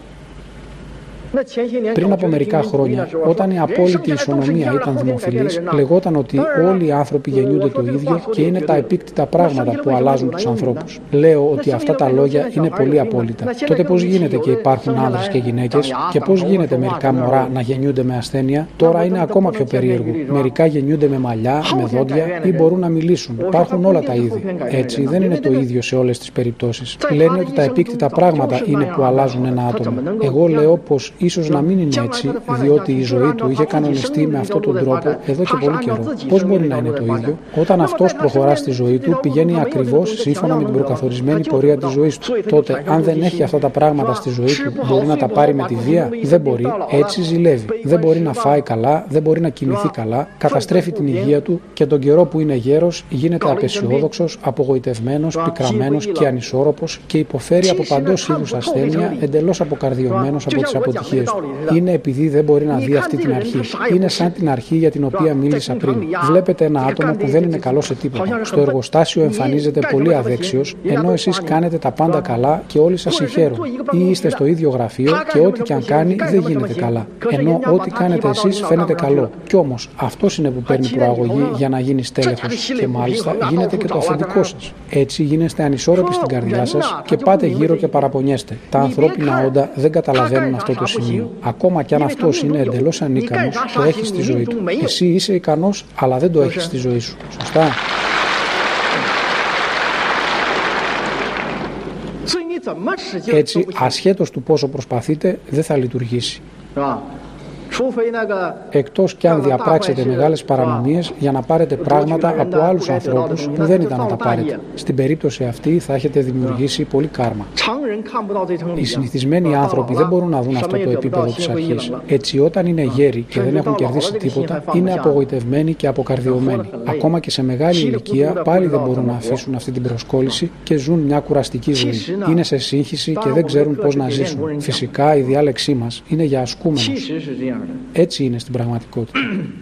Πριν από μερικά χρόνια, όταν η απόλυτη ισονομία ήταν δημοφιλής, λεγόταν ότι όλοι οι άνθρωποι γεννιούνται το ίδιο και είναι τα επίκτητα πράγματα που αλλάζουν τους ανθρώπους. Λέω ότι αυτά τα λόγια είναι πολύ απόλυτα. Τότε πώς γίνεται και υπάρχουν άνδρες και γυναίκες, και πώς γίνεται μερικά μωρά να γεννιούνται με ασθένεια? Τώρα είναι ακόμα πιο περίεργο. Μερικά γεννιούνται με μαλλιά, με δόντια ή μπορούν να μιλήσουν. Υπάρχουν όλα τα είδη. Έτσι δεν είναι το ίδιο σε όλες τις περιπτώσεις. Λένε ότι τα επίκτητα πράγματα είναι που αλλάζουν ένα άτομο. Εγώ λέω πως ίσως να μην είναι έτσι, διότι η ζωή του είχε κανονιστεί με αυτόν τον τρόπο εδώ και πολύ καιρό. Πώς μπορεί να είναι το ίδιο? Όταν αυτός προχωρά στη ζωή του, πηγαίνει ακριβώς σύμφωνα με την προκαθορισμένη πορεία της ζωής του. Τότε, αν δεν έχει αυτά τα πράγματα στη ζωή του, μπορεί να τα πάρει με τη βία? Δεν μπορεί. Έτσι ζηλεύει. Δεν μπορεί να φάει καλά, δεν μπορεί να κοιμηθεί καλά, καταστρέφει την υγεία του και τον καιρό που είναι γέρος γίνεται απεσιόδοξος, απογοητευμένος, πικραμένος και ανισόρροπος και υποφέρει από παντός είδους ασθένεια, εντελώς αποκαρδιωμένος από τις αποτυχίες ανησυχίες του. Είναι επειδή δεν μπορεί να δει αυτή την αρχή. Είναι σαν την αρχή για την οποία μίλησα πριν. Βλέπετε ένα άτομο που δεν είναι καλό σε τίποτα. Στο εργοστάσιο εμφανίζεται πολύ αδέξιος, ενώ εσείς κάνετε τα πάντα καλά και όλοι σας συγχαίρουν. Ή είστε στο ίδιο γραφείο και ό,τι και αν κάνει δεν γίνεται καλά. Ενώ ό,τι κάνετε εσείς φαίνεται καλό. Κι όμως αυτός είναι που παίρνει προαγωγή για να γίνει στέλεχος. Και μάλιστα γίνεται και το αφεντικό σας. Έτσι γίνεστε ανισόρροποι στην καρδιά σας και πάτε γύρω και παραπονιέστε. Τα ανθρώπινα όντα δεν καταλαβαίνουν αυτό το σημείο. Ακόμα κι αν αυτός είναι εντελώς ανίκανος, το έχει στη ζωή του. Εσύ είσαι ικανός, αλλά δεν το έχεις στη ζωή σου. Σωστά? Έτσι, ασχέτως του πόσο προσπαθείτε, δεν θα λειτουργήσει. Εκτός κι αν διαπράξετε μεγάλες παρανομίες για να πάρετε πράγματα από άλλους ανθρώπους που δεν ήταν να τα πάρετε. Στην περίπτωση αυτή θα έχετε δημιουργήσει πολύ κάρμα. Οι συνηθισμένοι άνθρωποι δεν μπορούν να δουν αυτό το επίπεδο της αρχής. Έτσι, όταν είναι γέροι και δεν έχουν κερδίσει τίποτα, είναι απογοητευμένοι και αποκαρδιωμένοι. Ακόμα και σε μεγάλη ηλικία πάλι δεν μπορούν να αφήσουν αυτή την προσκόλληση και ζουν μια κουραστική ζωή. Είναι σε σύγχυση και δεν ξέρουν πώς να ζήσουν. Φυσικά η διάλεξή μας είναι για ασκούμενους. Έτσι είναι στην πραγματικότητα.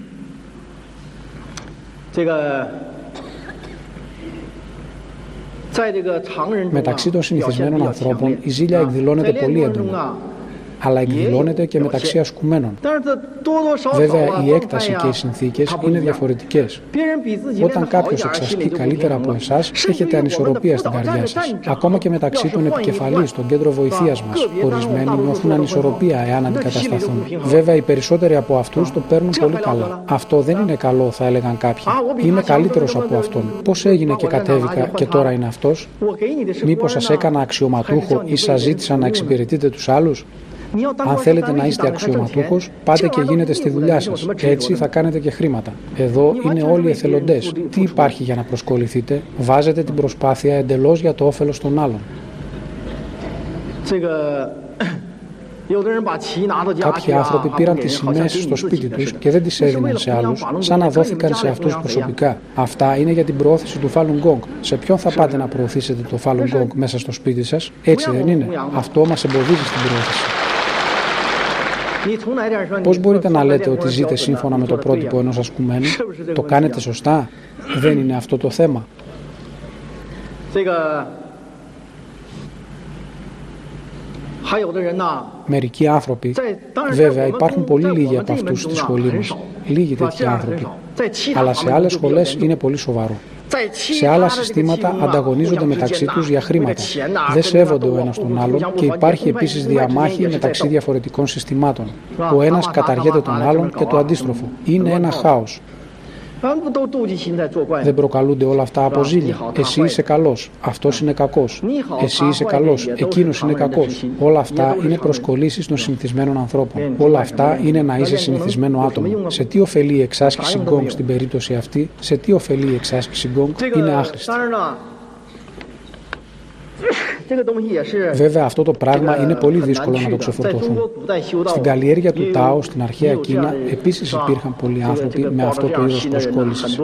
Μεταξύ των συνηθισμένων ανθρώπων η ζήλια εκδηλώνεται πολύ έντονα, αλλά εκδηλώνεται και μεταξύ ασκουμένων. Βέβαια, η έκταση και οι συνθήκες είναι διαφορετικές. Όταν κάποιος εξασκεί καλύτερα από εσάς, έχετε ανισορροπία στην καρδιά σας. Ακόμα και μεταξύ των επικεφαλής, στον κέντρο βοηθείας μας, ορισμένοι νιώθουν ανισορροπία εάν αντικατασταθούν. Βέβαια, οι περισσότεροι από αυτούς το παίρνουν πολύ καλά. Αυτό δεν είναι καλό, θα έλεγαν κάποιοι. Είμαι καλύτερος από αυτόν. Πώς έγινε και κατέβηκα και τώρα είναι αυτός? Μήπως σας έκανα αξιωματούχο ή σας ζήτησα να εξυπηρετείτε τους άλλους? Αν θέλετε να είστε αξιωματούχος, πάτε και γίνετε στη δουλειά σας. Έτσι θα κάνετε και χρήματα. Εδώ είναι όλοι εθελοντές. Τι υπάρχει για να προσκοληθείτε? Βάζετε την προσπάθεια εντελώς για το όφελος των άλλων. Κάποιοι άνθρωποι πήραν τις σημαίες στο σπίτι τους και δεν τις έδιναν σε άλλους, σαν να δόθηκαν σε αυτούς προσωπικά. Αυτά είναι για την προώθηση του Falun Gong. Σε ποιον θα πάτε να προωθήσετε το Falun Gong μέσα στο σπίτι σας? Έτσι δεν είναι? Αυτό μας εμποδίζει στην προώθηση. Πώς μπορείτε να λέτε ότι ζείτε σύμφωνα με το πρότυπο ενός ασκουμένου? Το κάνετε σωστά? Δεν είναι αυτό το θέμα? Μερικοί άνθρωποι, βέβαια υπάρχουν πολύ λίγοι από αυτούς στη σχολή μας, λίγοι τέτοιοι άνθρωποι, αλλά σε άλλες σχολές είναι πολύ σοβαρό. Σε άλλα συστήματα ανταγωνίζονται μεταξύ τους για χρήματα. Δεν σέβονται ο ένας τον άλλον και υπάρχει επίσης διαμάχη μεταξύ διαφορετικών συστημάτων. Ο ένας καταργέται τον άλλον και το αντίστροφο. Είναι ένα χάος. Δεν προκαλούνται όλα αυτά από ζήλια? Εσύ είσαι καλός, αυτός είναι κακός. Εσύ είσαι καλός, εκείνος είναι κακός. Όλα αυτά είναι προσκολήσεις των συνηθισμένων ανθρώπων. Όλα αυτά είναι να είσαι συνηθισμένο άτομο. Σε τι ωφελεί η εξάσκηση γκόγκ στην περίπτωση αυτή? Σε τι ωφελεί η εξάσκηση γκόγκ? Είναι άχρηστη. Βέβαια αυτό το πράγμα είναι πολύ δύσκολο να το ξεφορτωθούν. Στην καλλιέργεια του Τάο, στην αρχαία Κίνα, επίσης υπήρχαν πολλοί άνθρωποι με αυτό το είδος προσκόλλησης.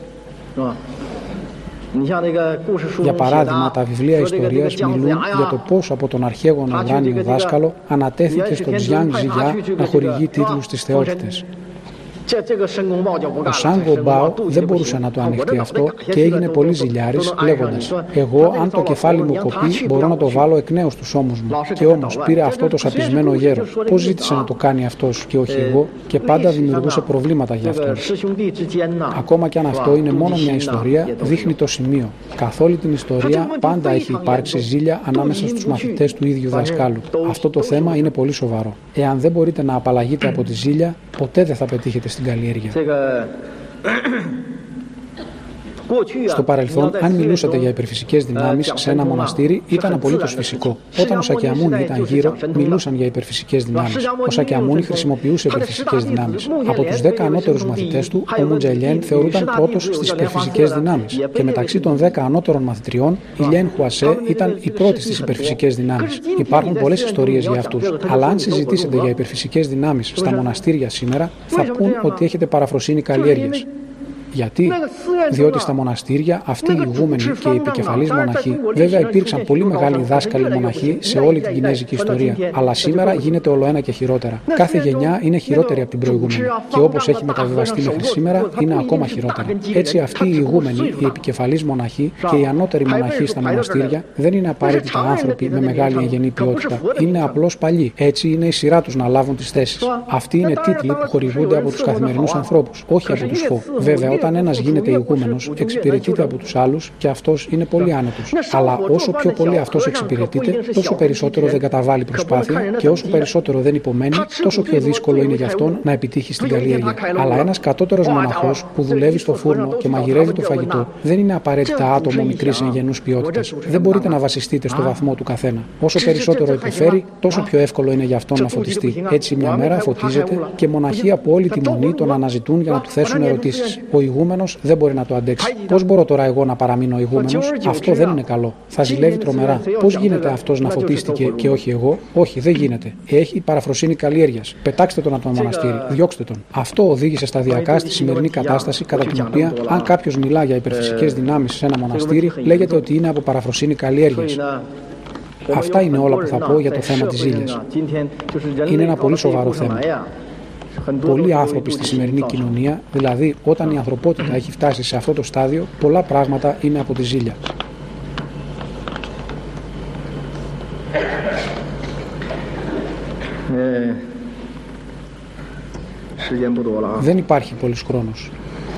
Για παράδειγμα, τα βιβλία ιστορίας μιλούν για το πώς από τον αρχαίγονο ουράνιο δάσκαλο ανατέθηκε στον Τζιάνγκ Ζιγιά να χορηγεί τίτλους στις θεότητες. Ο Σάνγκο Μπάο δεν μπορούσε να το ανοιχτεί αυτό και έγινε πολύ ζηλιάρης, λέγοντας: «Εγώ, αν το κεφάλι μου κοπεί, μπορώ να το βάλω εκ νέου στους ώμους μου». Και όμως πήρε αυτό το σαπισμένο γέρο. Πώς ζήτησε να το κάνει αυτός και όχι εγώ, και πάντα δημιουργούσε προβλήματα για αυτόν. Ακόμα κι αν αυτό είναι μόνο μια ιστορία, δείχνει το σημείο. Καθ' όλη την ιστορία πάντα έχει υπάρξει ζήλια ανάμεσα στους μαθητές του ίδιου δασκάλου. Αυτό το θέμα είναι πολύ σοβαρό. Εάν δεν μπορείτε να απαλλαγείτε από τη ζήλια, ποτέ δεν θα πετύχετε στην καλλιέργεια. Στο παρελθόν, αν μιλούσατε για υπερφυσικές δυνάμεις σε ένα μοναστήρι, ήταν απολύτως φυσικό. Όταν ο Σακιαμούνι ήταν γύρω, μιλούσαν για υπερφυσικές δυνάμεις. Ο Σακιαμούνι χρησιμοποιούσε υπερφυσικές δυνάμεις. Από τους δέκα ανώτερους μαθητές του, ο Μουντζε Λιέν θεωρούταν πρώτος στις υπερφυσικές δυνάμεις. Και μεταξύ των δέκα ανώτερων μαθητριών, η Λιέν Χουασέ ήταν η πρώτη στις υπερφυσικές δυνάμεις. Υπάρχουν πολλές ιστορίες για αυτούς. Αλλά αν συζητήσετε για υπερφυσικές δυνάμεις στα μοναστήρια σήμερα, θα πούν ότι έχετε παραφροσύνη καλλιέργειας. Γιατί? Διότι στα μοναστήρια αυτοί οι ηγούμενοι και οι επικεφαλείς μοναχοί, βέβαια υπήρξαν πολύ μεγάλοι δάσκαλοι μοναχοί σε όλη την κινέζικη ιστορία, αλλά σήμερα γίνεται ολοένα και χειρότερα. Κάθε γενιά είναι χειρότερη από την προηγούμενη και όπως έχει μεταβιβαστεί μέχρι σήμερα είναι ακόμα χειρότερα. Έτσι αυτοί οι ηγούμενοι, οι επικεφαλείς μοναχοί και οι ανώτεροι μοναχοί στα μοναστήρια δεν είναι απαραίτητα άνθρωποι με μεγάλη εγγενή ποιότητα. Είναι απλώς παλιοί. Έτσι είναι η σειρά τους να λάβουν τις θέσεις. Αυτοί είναι τίτλοι που χορηγούνται από τους καθημερινούς ανθρώπους, όχι από τους φω. Βέβαια, όταν ένας γίνεται ηγούμενος, εξυπηρετείται από τους άλλους και αυτός είναι πολύ άνετος. Αλλά όσο πιο πολύ αυτός εξυπηρετείται, τόσο περισσότερο δεν καταβάλει προσπάθεια και όσο περισσότερο δεν υπομένει, τόσο πιο δύσκολο είναι για αυτόν να επιτύχει στην καλλιέργεια. Αλλά ένας κατώτερος μοναχός που δουλεύει στο φούρνο και μαγειρεύει το φαγητό δεν είναι απαραίτητα άτομο μικρής εγγενούς ποιότητας. Δεν μπορείτε να βασιστείτε στο βαθμό του καθένα. Όσο περισσότερο υποφέρει, τόσο πιο εύκολο είναι για αυτόν να φωτιστεί. Έτσι, μια μέρα φωτίζεται και μοναχοί από όλη τη μονή τον αναζητούν για να του θέσουν ερωτήσεις. Ο ηγούμενος δεν μπορεί να το αντέξει. Πώς μπορώ τώρα εγώ να παραμείνω ηγούμενος? Αυτό δεν είναι καλό. Θα ζηλεύει τρομερά. Πώς γίνεται αυτός να φωτίστηκε και όχι εγώ? Όχι, δεν γίνεται. Έχει παραφροσύνη καλλιέργειας. Πετάξτε τον από το μοναστήρι. Διώξτε τον. Αυτό οδήγησε σταδιακά στη σημερινή κατάσταση κατά την οποία, αν κάποιος μιλά για υπερφυσικές δυνάμεις σε ένα μοναστήρι, λέγεται ότι είναι από παραφροσύνη καλλιέργειας. Αυτά είναι όλα που θα πω για το θέμα της ζήλιας. Είναι ένα πολύ σοβαρό θέμα. Πολλοί άνθρωποι στη σημερινή κοινωνία, δηλαδή όταν η ανθρωπότητα έχει φτάσει σε αυτό το στάδιο, πολλά πράγματα είναι από τη ζήλια. Δεν υπάρχει πολύς χρόνος.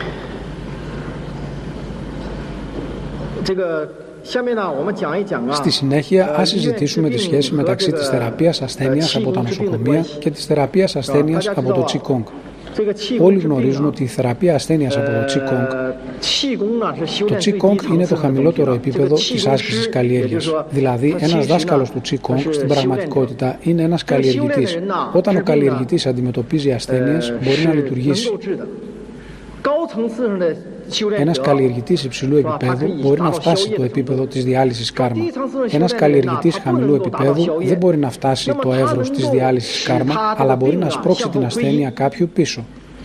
Στη συνέχεια, ας συζητήσουμε τη σχέση μεταξύ της θεραπείας ασθένειας από τα νοσοκομεία και της θεραπείας ασθένειας από το Qigong. Όλοι γνωρίζουν ότι η θεραπεία ασθένειας από το Qigong, το Qigong είναι το χαμηλότερο επίπεδο της άσκησης καλλιέργειας. Δηλαδή, ένας δάσκαλος του Qigong στην πραγματικότητα είναι ένας καλλιεργητής. Όταν ο καλλιεργητής αντιμετωπίζει ασθένειες, μπορεί να λειτουργήσει. Ένας καλλιεργητής υψηλού επίπεδου μπορεί να φτάσει το επίπεδο της διάλυσης κάρμα. Ένας καλλιεργητής χαμηλού επίπεδου δεν μπορεί να φτάσει το εύρος της διάλυσης κάρμα, αλλά μπορεί να σπρώξει την ασθένεια κάποιου πίσω.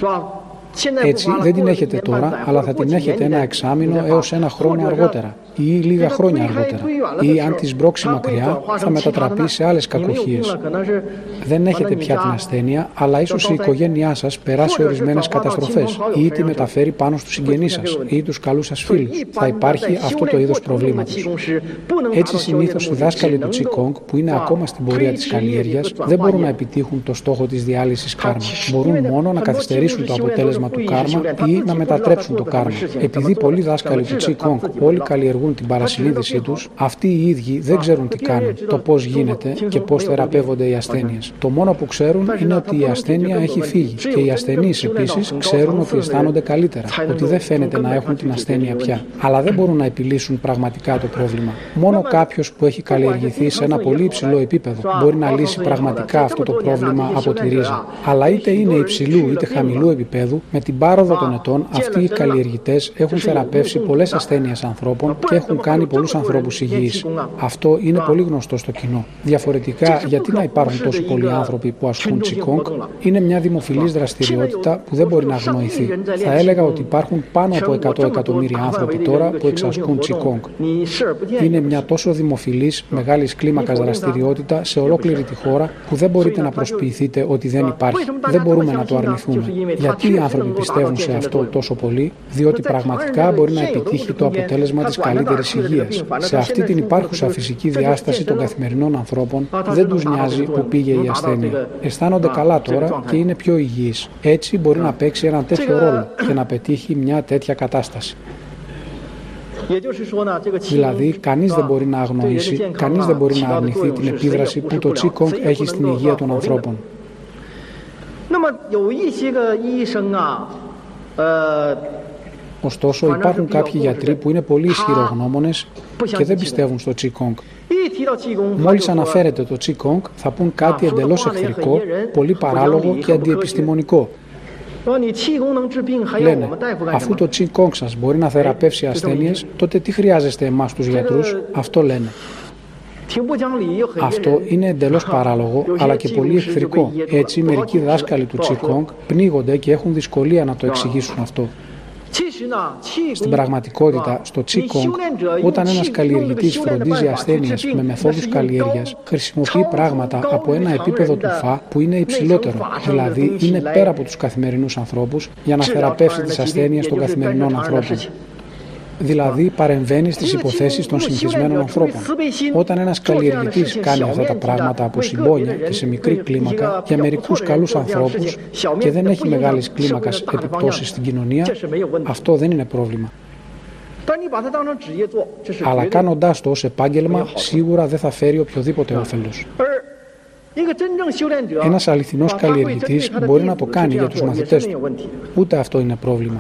Έτσι δεν την έχετε τώρα, αλλά θα την έχετε ένα εξάμηνο έως ένα χρόνο αργότερα ή λίγα χρόνια αργότερα. Ή αν τη σμπρώξει μακριά, θα μετατραπεί σε άλλες κακοχίες. Δεν έχετε πια την ασθένεια, αλλά ίσως η οικογένειά σας περάσει ορισμένες καταστροφές ή τη μεταφέρει πάνω στους συγγενείς σας ή τους καλούς σας φίλους. Θα υπάρχει αυτό το είδος προβλήματος. Έτσι συνήθως οι δάσκαλοι του Qigong, που είναι ακόμα στην πορεία της καλλιέργειας, δεν μπορούν να επιτύχουν το στόχο της διάλυσης κάρμα. Μπορούν μόνο να καθυστερήσουν το αποτέλεσμα του κάρμα ή να μετατρέψουν το κάρμα. Επειδή πολλοί δάσκαλοι του Qigong όλοι καλλιεργούν την παρασυνείδησή τους, αυτοί οι ίδιοι δεν ξέρουν τι κάνουν, το πώς γίνεται και πώς θεραπεύονται οι ασθένειες. Το μόνο που ξέρουν είναι ότι η ασθένεια έχει φύγει και οι ασθενείς επίσης ξέρουν ότι αισθάνονται καλύτερα, ότι δεν φαίνεται να έχουν την ασθένεια πια. Αλλά δεν μπορούν να επιλύσουν πραγματικά το πρόβλημα. Μόνο κάποιος που έχει καλλιεργηθεί σε ένα πολύ υψηλό επίπεδο μπορεί να λύσει πραγματικά αυτό το πρόβλημα από τη ρίζα. Αλλά είτε είναι υψηλού είτε χαμηλού επίπεδου, με την πάροδο των ετών αυτοί οι καλλιεργητές έχουν θεραπεύσει πολλές ασθένειες ανθρώπων και έχουν κάνει πολλούς ανθρώπους υγιείς. Αυτό είναι πολύ γνωστό στο κοινό. Διαφορετικά, γιατί να υπάρχουν τόσοι πολλοί άνθρωποι που ασκούν Qigong? Είναι μια δημοφιλής δραστηριότητα που δεν μπορεί να αγνοηθεί. Θα έλεγα ότι υπάρχουν πάνω από εκατό εκατομμύρια άνθρωποι τώρα που εξασκούν Qigong. Είναι μια τόσο δημοφιλής, μεγάλης κλίμακας δραστηριότητα σε ολόκληρη τη χώρα που δεν μπορείτε να προσποιηθείτε ότι δεν υπάρχει. Δεν μπορούμε να το αρνηθούμε. Γιατί οι άνθρωποι πιστεύουν σε αυτό τόσο πολύ? Διότι πραγματικά μπορεί να επιτύχει το αποτέλεσμα της καλύτερης υγείας. Σε αυτή την υπάρχουσα φυσική διάσταση των καθημερινών ανθρώπων δεν τους νοιάζει που πήγε η ασθένεια. Αισθάνονται καλά τώρα και είναι πιο υγιείς. Έτσι μπορεί να παίξει έναν τέτοιο ρόλο και να πετύχει μια τέτοια κατάσταση. Δηλαδή, κανείς δεν μπορεί να αγνοήσει, κανείς δεν μπορεί να αρνηθεί την επίδραση που το Qigong έχει στην υγεία των ανθρώπων. Ωστόσο, υπάρχουν κάποιοι γιατροί που είναι πολύ ισχυρογνώμονες και δεν πιστεύουν στο Qigong. Μόλις αναφέρεται το Qigong, θα πούν κάτι εντελώς εχθρικό, πολύ παράλογο και αντιεπιστημονικό. Λένε, αφού το Qigong σας μπορεί να θεραπεύσει ασθένειες, τότε τι χρειάζεστε εμάς τους γιατρούς? Αυτό λένε. Αυτό είναι εντελώς παράλογο, αλλά και πολύ εχθρικό. Έτσι, μερικοί δάσκαλοι του Qigong πνίγονται και έχουν δυσκολία να το εξηγήσουν αυτό. Στην πραγματικότητα, στο Qigong, όταν ένας καλλιεργητής φροντίζει ασθένειες με μεθόδους καλλιέργειας, χρησιμοποιεί πράγματα από ένα επίπεδο του Φα που είναι υψηλότερο, δηλαδή είναι πέρα από τους καθημερινούς ανθρώπους, για να θεραπεύσει τις ασθένειες των καθημερινών ανθρώπων. Δηλαδή παρεμβαίνει στις υποθέσεις των συνηθισμένων ανθρώπων. Όταν ένας καλλιεργητής κάνει αυτά τα πράγματα από συμπόνια και σε μικρή κλίμακα για μερικούς καλούς ανθρώπους και δεν έχει μεγάλης κλίμακας επιπτώσεις στην κοινωνία, αυτό δεν είναι πρόβλημα. Αλλά κάνοντάς το ως επάγγελμα, σίγουρα δεν θα φέρει οποιοδήποτε όφελος. Ένας αληθινός καλλιεργητής μπορεί να το κάνει για τους μαθητές του. Ούτε αυτό είναι πρόβλημα.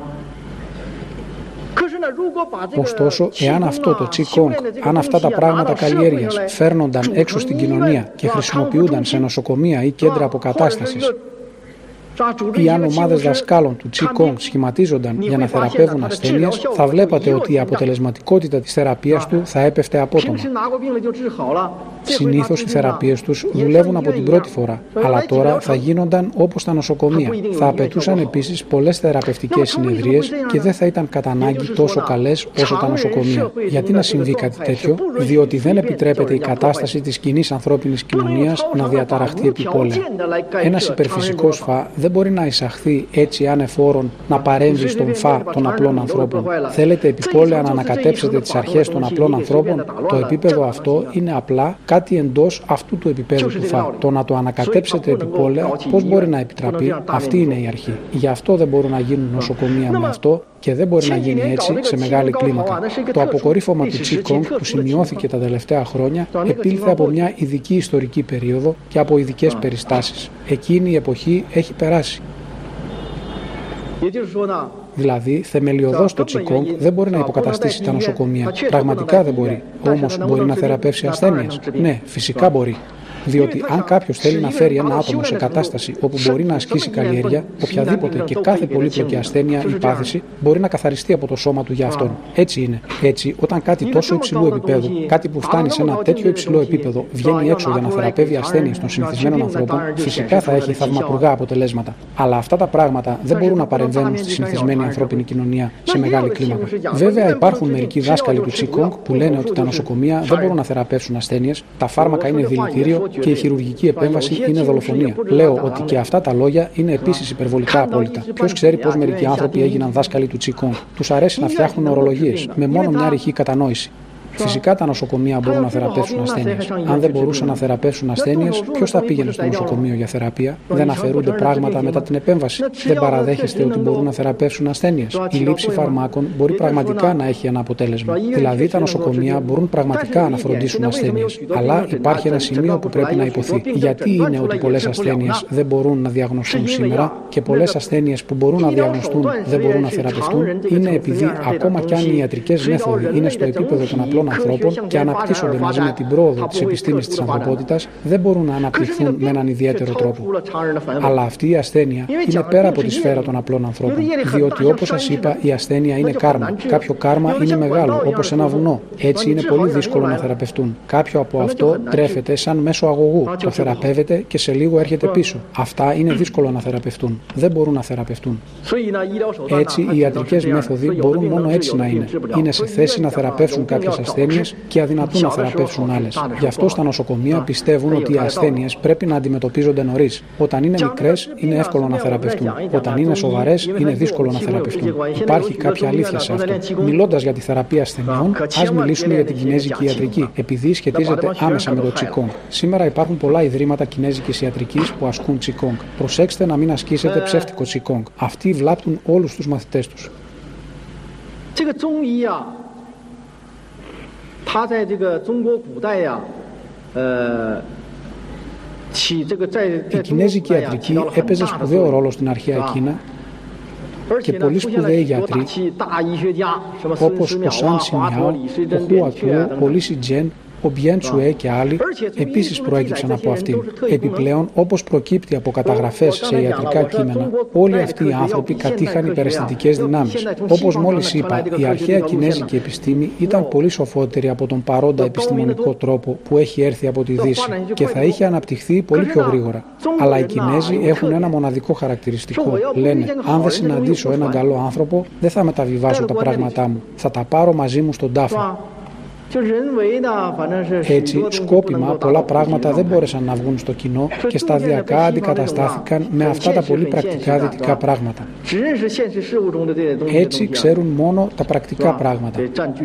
Ωστόσο, εάν αυτό το Qigong, αν αυτά τα πράγματα καλλιέργειας φέρνονταν έξω στην κοινωνία και χρησιμοποιούνταν σε νοσοκομεία ή κέντρα αποκατάστασης, ή αν ομάδες δασκάλων του Qigong σχηματίζονταν για να θεραπεύουν ασθένειες, θα βλέπατε ότι η αποτελεσματικότητα της θεραπείας του θα έπεφτε απότομα. Συνήθως οι θεραπείες τους δουλεύουν από την πρώτη φορά, αλλά τώρα θα γίνονταν όπως τα νοσοκομεία. Θα απαιτούσαν επίσης πολλές θεραπευτικές συνεδρίες και δεν θα ήταν κατά ανάγκη τόσο καλές όσο τα νοσοκομεία. Γιατί να συμβεί κάτι τέτοιο? Διότι δεν επιτρέπεται η κατάσταση της κοινής ανθρώπινης κοινωνίας να διαταραχθεί επιπόλαια. Ένας υπερφυσικός Φα δεν μπορεί να εισαχθεί έτσι ανεφόρον να παρέμβει στον Φα των απλών ανθρώπων. Θέλετε επιπόλαια να ανακατέψετε τις αρχές των απλών ανθρώπων? Το επίπεδο αυτό είναι απλά κάτι εντός αυτού του επίπεδου του Φα. Το να το ανακατέψετε επιπόλαια, πώς μπορεί να επιτραπεί? Αυτή είναι η αρχή. Γι' αυτό δεν μπορούν να γίνουν νοσοκομεία με αυτό και δεν μπορεί να γίνει έτσι σε μεγάλη κλίμακα. Το αποκορύφωμα του Qigong που σημειώθηκε τα τελευταία χρόνια επήλθε από μια ειδική ιστορική περίοδο και από ειδικές περιστάσεις. Εκείνη η εποχή έχει περάσει. Δηλαδή, θεμελιωδώς το Qigong δεν μπορεί να υποκαταστήσει τα νοσοκομεία. Πραγματικά δεν μπορεί. Όμως μπορεί να θεραπεύσει ασθένειες? Ναι, φυσικά μπορεί. Διότι αν κάποιος θέλει να φέρει ένα άτομο σε κατάσταση όπου μπορεί να ασκήσει καλλιέργεια, οποιαδήποτε και κάθε πολύπλοκη ασθένεια ή πάθηση μπορεί να καθαριστεί από το σώμα του για αυτόν. Έτσι είναι. Έτσι, όταν κάτι τόσο υψηλού επίπεδου, κάτι που φτάνει σε ένα τέτοιο υψηλό επίπεδο, βγαίνει έξω για να θεραπεύει ασθένειες των συνηθισμένων ανθρώπων, φυσικά θα έχει θαυμαπουργά αποτελέσματα. Αλλά αυτά τα πράγματα δεν μπορούν να παρεμβαίνουν στη συνηθισμένη ανθρώπινη κοινωνία σε μεγάλη κλίμακα. Βέβαια, υπάρχουν μερικοί δάσκαλοι του Qigong που λένε ότι τα νοσοκομεία δεν μπορούν να θεραπεύσουν ασθένειες, τα φάρμακα είναι δηλητήριο και η χειρουργική επέμβαση είναι δολοφονία. Λέω ότι και αυτά τα λόγια είναι επίσης υπερβολικά απόλυτα. Ποιος ξέρει πώς μερικοί άνθρωποι έγιναν δάσκαλοι του Qigong? Τους αρέσει να φτιάχνουν ορολογίες με μόνο μια ρηχή κατανόηση. Φυσικά τα νοσοκομεία μπορούν να θεραπεύσουν ασθένειες. Αν δεν μπορούσαν να θεραπεύσουν ασθένειες, ποιος θα πήγαινε στο νοσοκομείο για θεραπεία? Δεν αφαιρούνται πράγματα μετά την επέμβαση? Δεν παραδέχεστε ότι μπορούν να θεραπεύσουν ασθένειες? Η λήψη φαρμάκων μπορεί πραγματικά να έχει ένα αποτέλεσμα. Δηλαδή τα νοσοκομεία μπορούν πραγματικά να φροντίσουν ασθένειες. Αλλά υπάρχει ένα σημείο που πρέπει να υποθεί. Γιατί είναι ότι πολλές ασθένειες δεν μπορούν να διαγνωστούν σήμερα και πολλές ασθένειες που μπορούν να διαγνωστούν δεν μπορούν να θεραπευτούν? Είναι επειδή ακόμα κι αν οι ιατρικές μέθοδοι είναι στο επίπεδο των απλών ανθρώπων και αναπτύσσονται μαζί με την πρόοδο της επιστήμης της ανθρωπότητας, δεν μπορούν να αναπτυχθούν με έναν ιδιαίτερο τρόπο. Αλλά αυτή η ασθένεια είναι πέρα από τη σφαίρα των απλών ανθρώπων. Διότι, όπως σας είπα, η ασθένεια είναι κάρμα. Κάποιο κάρμα είναι μεγάλο, όπως ένα βουνό. Έτσι είναι πολύ δύσκολο να θεραπευτούν. Κάποιο από αυτό τρέφεται σαν μέσο αγωγού. Το θεραπεύεται και σε λίγο έρχεται πίσω. Αυτά είναι δύσκολο να θεραπευτούν. Δεν μπορούν να θεραπευτούν. Έτσι, οι ιατρικές μέθοδοι μπορούν μόνο έτσι να είναι. Είναι σε θέση να θεραπεύσουν κάποιες ασθένειες και αδυνατούν να θεραπεύσουν άλλες. Γι' αυτό στα νοσοκομεία πιστεύουν ότι οι ασθένειες πρέπει να αντιμετωπίζονται νωρίς. Όταν είναι μικρές, είναι εύκολο να θεραπευτούν. Όταν είναι σοβαρές, είναι δύσκολο να θεραπευτούν. Υπάρχει κάποια αλήθεια σε αυτό. Μιλώντας για τη θεραπεία ασθενειών, ας μιλήσουμε για την κινέζικη ιατρική, επειδή σχετίζεται άμεσα με το Qigong. Σήμερα υπάρχουν πολλά ιδρύματα κινέζικης ιατρικής που ασκούν Qigong. Προσέξτε να μην ασκήσετε ψεύτικο Qigong. Αυτοί βλάπτουν όλους τους μαθητές τους. Η κινέζικη ιατρική έπαιζε σπουδαίο ρόλο στην αρχαία Κίνα και πολλοί σπουδαίοι γιατροί όπως ο Σαν Σινιάο, ο Χουα Τουο, ο Λι Σιτζέν Ο Μπιέν Τσουέ και άλλοι επίσης προέκυψαν από αυτήν. Επιπλέον, όπως προκύπτει από καταγραφές σε ιατρικά κείμενα, όλοι αυτοί οι άνθρωποι κατήχαν υπεραισθητικές δυνάμεις. Όπως μόλις είπα, η αρχαία κινέζικη επιστήμη ήταν πολύ σοφότερη από τον παρόντα επιστημονικό τρόπο που έχει έρθει από τη Δύση και θα είχε αναπτυχθεί πολύ πιο γρήγορα. Αλλά οι Κινέζοι έχουν ένα μοναδικό χαρακτηριστικό. Λένε, αν δεν συναντήσω έναν καλό άνθρωπο, δεν θα μεταβιβάσω τα πράγματά μου. Θα τα πάρω μαζί μου στον τάφο. Έτσι, σκόπιμα, πολλά πράγματα δεν μπόρεσαν να βγουν στο κοινό και σταδιακά αντικαταστάθηκαν με αυτά τα πολύ πρακτικά δυτικά πράγματα. Έτσι, ξέρουν μόνο τα πρακτικά πράγματα.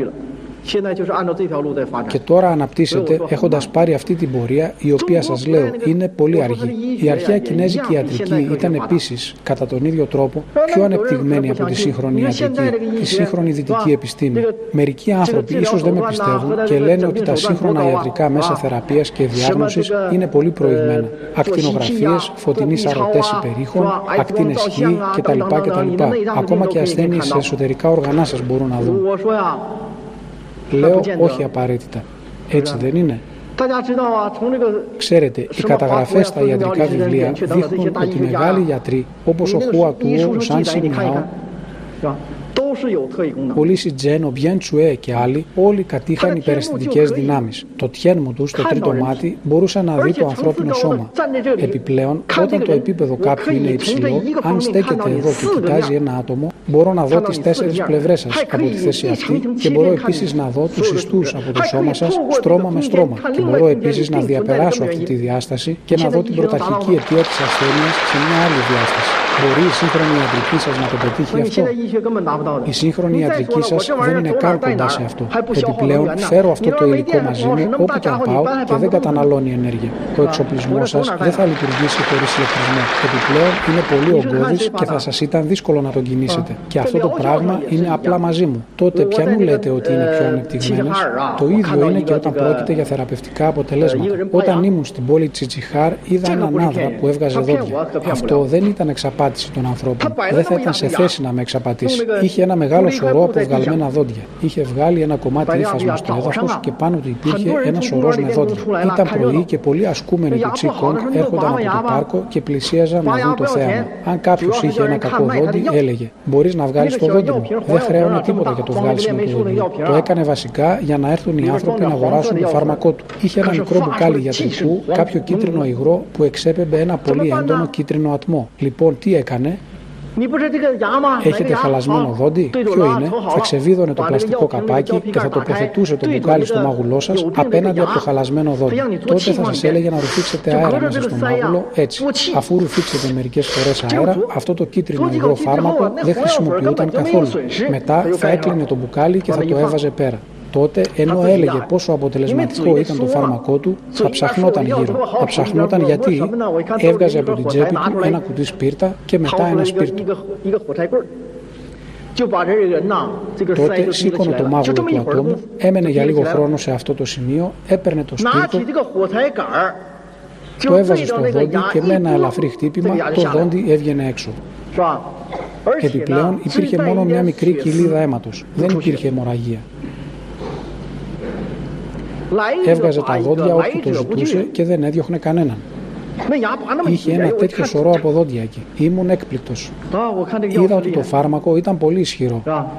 Και τώρα αναπτύσσεται έχοντας πάρει αυτή την πορεία, η οποία σας λέω είναι πολύ αργή. Η αρχαία κινέζικη ιατρική ήταν επίσης, κατά τον ίδιο τρόπο, πιο ανεπτυγμένη από τη σύγχρονη ιατρική, τη σύγχρονη δυτική επιστήμη. Μερικοί άνθρωποι ίσως δεν με πιστεύουν και λένε ότι τα σύγχρονα ιατρικά μέσα θεραπείας και διάγνωσης είναι πολύ προηγμένα. Ακτινογραφίες, φωτεινοί σαρωτές υπερήχων, ακτίνες Χ κτλ. Ακόμα και ασθένειες σε εσωτερικά οργανά σας μπορούν να δουν. Λέω όχι απαραίτητα. Έτσι δεν είναι? Ξέρετε, οι καταγραφές στα ιατρικά βιβλία δείχνουν ότι μεγάλοι γιατροί όπως ο Χουα Τουο, ο Σαν Σιμιάο, ο Λι Σιτζέν, ο Μπιέν Τσουέ και άλλοι, όλοι κατήχαν υπεραισθητικές δυνάμεις. Το τιέν μου του, το τρίτο μάτι, μπορούσε να δει το ανθρώπινο σώμα. Επιπλέον, όταν το επίπεδο κάποιου είναι υψηλό, αν στέκεται εδώ και κοιτάζει ένα άτομο, μπορώ να δω τις τέσσερις πλευρές σας από τη θέση αυτή και μπορώ επίσης να δω τους ιστούς από το σώμα σας, στρώμα με στρώμα. Και μπορώ επίσης να διαπεράσω αυτή τη διάσταση και να δω την πρωταρχική αιτία της ασθένειας σε μια άλλη διάσταση. Μπορεί η σύγχρονη ιατρική σας να το πετύχει αυτό? Η σύγχρονη ιατρική σας δεν είναι καν κοντά σε αυτό. Επιπλέον, φέρω αυτό το υλικό μαζί μου όπου και αν πάω και δεν καταναλώνει ενέργεια. Ο εξοπλισμός σας δεν θα λειτουργήσει χωρίς ηλεκτρισμό. Επιπλέον, είναι πολύ ογκώδης και θα σας ήταν δύσκολο να τον κινήσετε. Και αυτό το πράγμα είναι απλά μαζί μου. Τότε ποιανού λέτε ότι είναι πιο ανεπτυγμένες? Το ίδιο είναι και όταν πρόκειται για θεραπευτικά αποτελέσματα. Όταν ήμουν στην πόλη Τσιτσιχάρ, είδα έναν άνδρα που έβγαζε δόντια. Αυτό δεν ήταν εξαπάτηση των ανθρώπων. Δεν θα ήταν σε θέση να με εξαπατήσει. Είχε ένα μεγάλο σωρό από βγαλμένα δόντια. Είχε βγάλει ένα κομμάτι ύφασμα στο έδαφος και πάνω του υπήρχε ένα σωρός με δόντια. Ήταν πρωί και πολλοί ασκούμενοι του Τσι Κονγκ έρχονταν από το πάρκο και πλησίαζαν να δουν το θέαμα. Αν κάποιος είχε ένα κακό δόντι, έλεγε: μπορείς να βγάλεις το δόντι μου? Δεν χρέωνε τίποτα για το βγάλισιμο του δόντιου. Το έκανε βασικά για να έρθουν οι άνθρωποι να αγοράσουν το φάρμακό του. Είχε ένα μικρό μπουκάλι γιατρικού, κάποιο κίτρινο υγρό που εξέπεμπε ένα πολύ έντονο κίτρινο ατμό. Λοιπόν, τι έκανε? Έχετε χαλασμένο δόντι? Ποιο είναι? Θα ξεβίδωνε το πλαστικό καπάκι και θα τοποθετούσε το μπουκάλι στο μάγουλό σας απέναντι από το χαλασμένο δόντι. Τότε θα σας έλεγε να ρουφήξετε αέρα μέσα στο μάγουλο έτσι. Αφού ρουφήξετε μερικές φορές αέρα, αυτό το κίτρινο υγρό φάρμακο δεν χρησιμοποιούταν καθόλου. Μετά θα έκλεινε το μπουκάλι και θα το έβαζε πέρα. Τότε, ενώ έλεγε πόσο αποτελεσματικό ήταν το φάρμακό του, θα ψαχνόταν γύρω. Θα ψαχνόταν γιατί έβγαζε από την τσέπη του ένα κουτί σπίρτα και μετά ένα σπίρτο. Τότε σήκωνε το μάγουλο του ατόμου, έμενε για λίγο χρόνο σε αυτό το σημείο, έπαιρνε το σπίρτο, το έβαζε στο δόντι και με ένα ελαφρύ χτύπημα το δόντι έβγαινε έξω. Επιπλέον υπήρχε μόνο μια μικρή κοιλίδα αίματος, δεν υπήρχε αιμορραγία. Έβγαζε τα δόντια όπου το ζητούσε και δεν έδιωχνε κανέναν. Είχε ένα τέτοιο σωρό από δόντια εκεί. Ήμουν έκπληκτος. Είδα ότι το φάρμακο ήταν πολύ ισχυρό.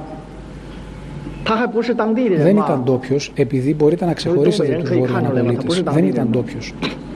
Δεν ήταν ντόπιος, επειδή μπορείτε να ξεχωρίσετε τους Βόρειους Ανατολίτες. Δεν ήταν ντόπιος.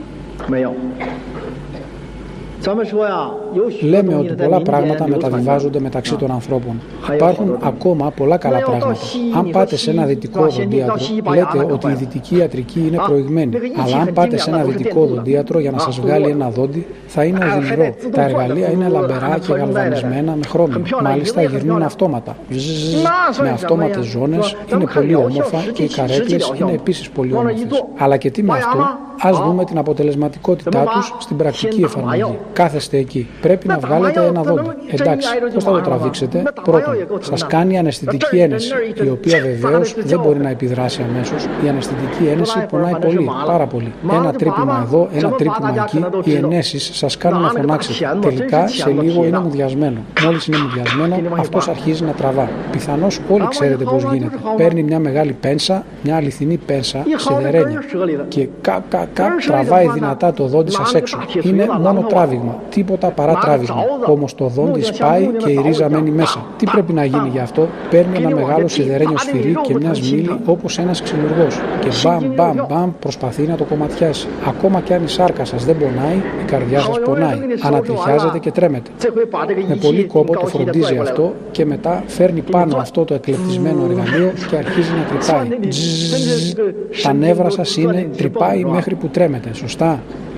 Λέμε ότι πολλά πράγματα μεταβιβάζονται μεταξύ των ανθρώπων. Υπάρχουν ακόμα πολλά καλά πράγματα. Αν πάτε σε ένα δυτικό οδοντίατρο, λέτε ότι η δυτική ιατρική είναι προηγμένη. Αλλά αν πάτε σε ένα δυτικό οδοντίατρο για να σας βγάλει ένα δόντι, θα είναι οδυνηρό. Τα εργαλεία είναι λαμπερά και γαλβανισμένα με χρώμιο. Μάλιστα γυρνούν αυτόματα. Με αυτόματες ζώνες, είναι πολύ όμορφα και οι καρέκλες είναι επίσης πολύ όμορφες. Αλλά και τι με αυτό? Ας δούμε την αποτελεσματικότητά τους στην πρακτική εφαρμογή. Κάθεστε εκεί. πρέπει να βγάλετε ένα δόντι. Εντάξει, πώς θα το τραβήξετε? Πρώτον, σας κάνει αναισθητική ένεση, η οποία βεβαίως δεν μπορεί να επιδράσει αμέσως. Η αναισθητική ένεση πονάει πολύ, πάρα πολύ. Ένα τρύπημα εδώ, ένα τρύπημα εκεί, οι ενέσεις σας κάνουν να φωνάξετε. Τελικά σε λίγο είναι μουδιασμένο. Μόλις είναι μουδιασμένο, αυτός αρχίζει να τραβά. Πιθανώς όλοι ξέρετε πώς γίνεται. Παίρνει μια μεγάλη πένσα, μια αληθινή πένσα, σιδερένια, και κα, κα, κα, τραβάει δυνατά το δόντι σας έξω. Είναι μόνο τράβηγμα, τίποτα παρά τράβηγμα. Όμως το δόντι σπάει και η ρίζα μένει μέσα. Τι πρέπει να γίνει γι' αυτό? Παίρνει ένα μεγάλο σιδερένιο σφυρί και μια σμήλη όπως ένας ξυλουργός και μπαμ μπαμ μπαμ προσπαθεί να το κομματιάσει. Ακόμα και αν η σάρκα σας δεν πονάει, η καρδιά σας πονάει. Ανατριχιάζετε και τρέμετε. Με πολύ κόπο το φροντίζει αυτό και μετά φέρνει πάνω αυτό το εκλεπτισμένο εργαλείο και αρχίζει να τρυπάει. Τζζζζ. Τα νεύρα σας είναι, τρυπάει μέχρι που τρέμετε, σωστά?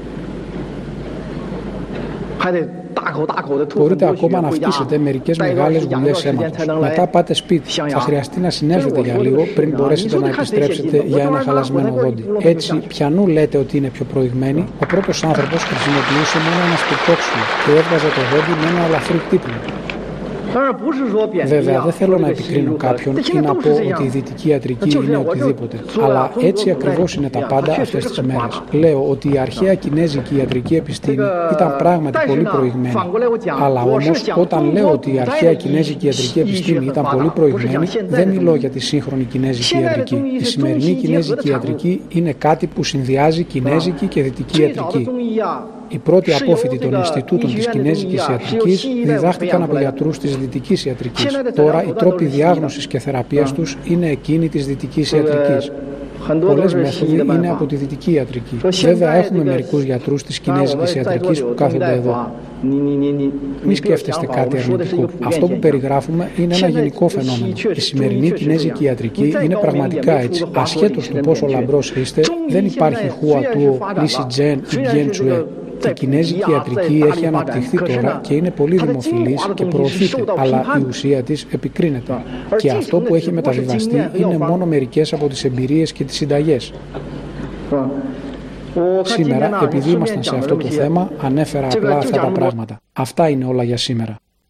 Μπορείτε ακόμα να αυξήσετε μερικές μεγάλες γουλιές αίματος. Μετά πάτε σπίτι. Θα χρειαστεί να συνέλθετε για λίγο πριν μπορέσετε να επιστρέψετε για ένα χαλασμένο δόντι. Έτσι, πιανού λέτε ότι είναι πιο προηγμένοι? Ο πρώτος άνθρωπος χρησιμοποιούσε μόνο ένα σπιρτόξυλο και έβγαζε το δόντι με ένα ελαφρύ χτύπημα. Βέβαια, δεν θέλω να επικρίνω κάποιον ή να πω ότι η δυτική ιατρική είναι οτιδήποτε. Αλλά έτσι ακριβώς είναι τα πάντα αυτές τις μέρες. Λέω ότι η αρχαία κινέζικη ιατρική επιστήμη ήταν πράγματι πολύ προηγμένη. Αλλά όμως, όταν λέω ότι η αρχαία κινέζικη ιατρική επιστήμη ήταν πολύ προηγμένη, δεν μιλώ για τη σύγχρονη κινέζικη ιατρική. Η σημερινή κινέζικη ιατρική είναι κάτι που συνδυάζει κινέζικη και δυτική ιατρική. Οι πρώτοι απόφοιτοι των Ινστιτούτων της Κινέζικης Ιατρικής διδάχτηκαν από γιατρούς της Δυτικής Ιατρικής. Τώρα οι τρόποι διάγνωσης και θεραπείας τους είναι εκείνοι της Δυτικής Ιατρικής. Πολλές μέθοδοι είναι από τη Δυτική Ιατρική. Βέβαια, έχουμε μερικούς γιατρούς της Κινέζικης Ιατρικής που κάθονται εδώ. Μη σκέφτεστε κάτι αρνητικό. Αυτό που περιγράφουμε είναι ένα γενικό φαινόμενο. Η σημερινή Κινέζικη Ιατρική είναι πραγματικά έτσι. Ασχέτως του πόσο λαμπρός είστε, δεν υπάρχει Χουα Τουο, Λίσι Τζεν ή Γκιεν Τσουέ. Η Κινέζικη Ιατρική έχει αναπτυχθεί τώρα και είναι πολύ δημοφιλής και προωθείται, αλλά η ουσία της επικρίνεται. Και αυτό που έχει μεταβιβαστεί είναι μόνο μερικές από τις εμπειρίες και τις συνταγές. Σήμερα, επειδή ήμασταν σε αυτό το θέμα, ανέφερα απλά αυτά τα πράγματα. Αυτά είναι όλα για σήμερα.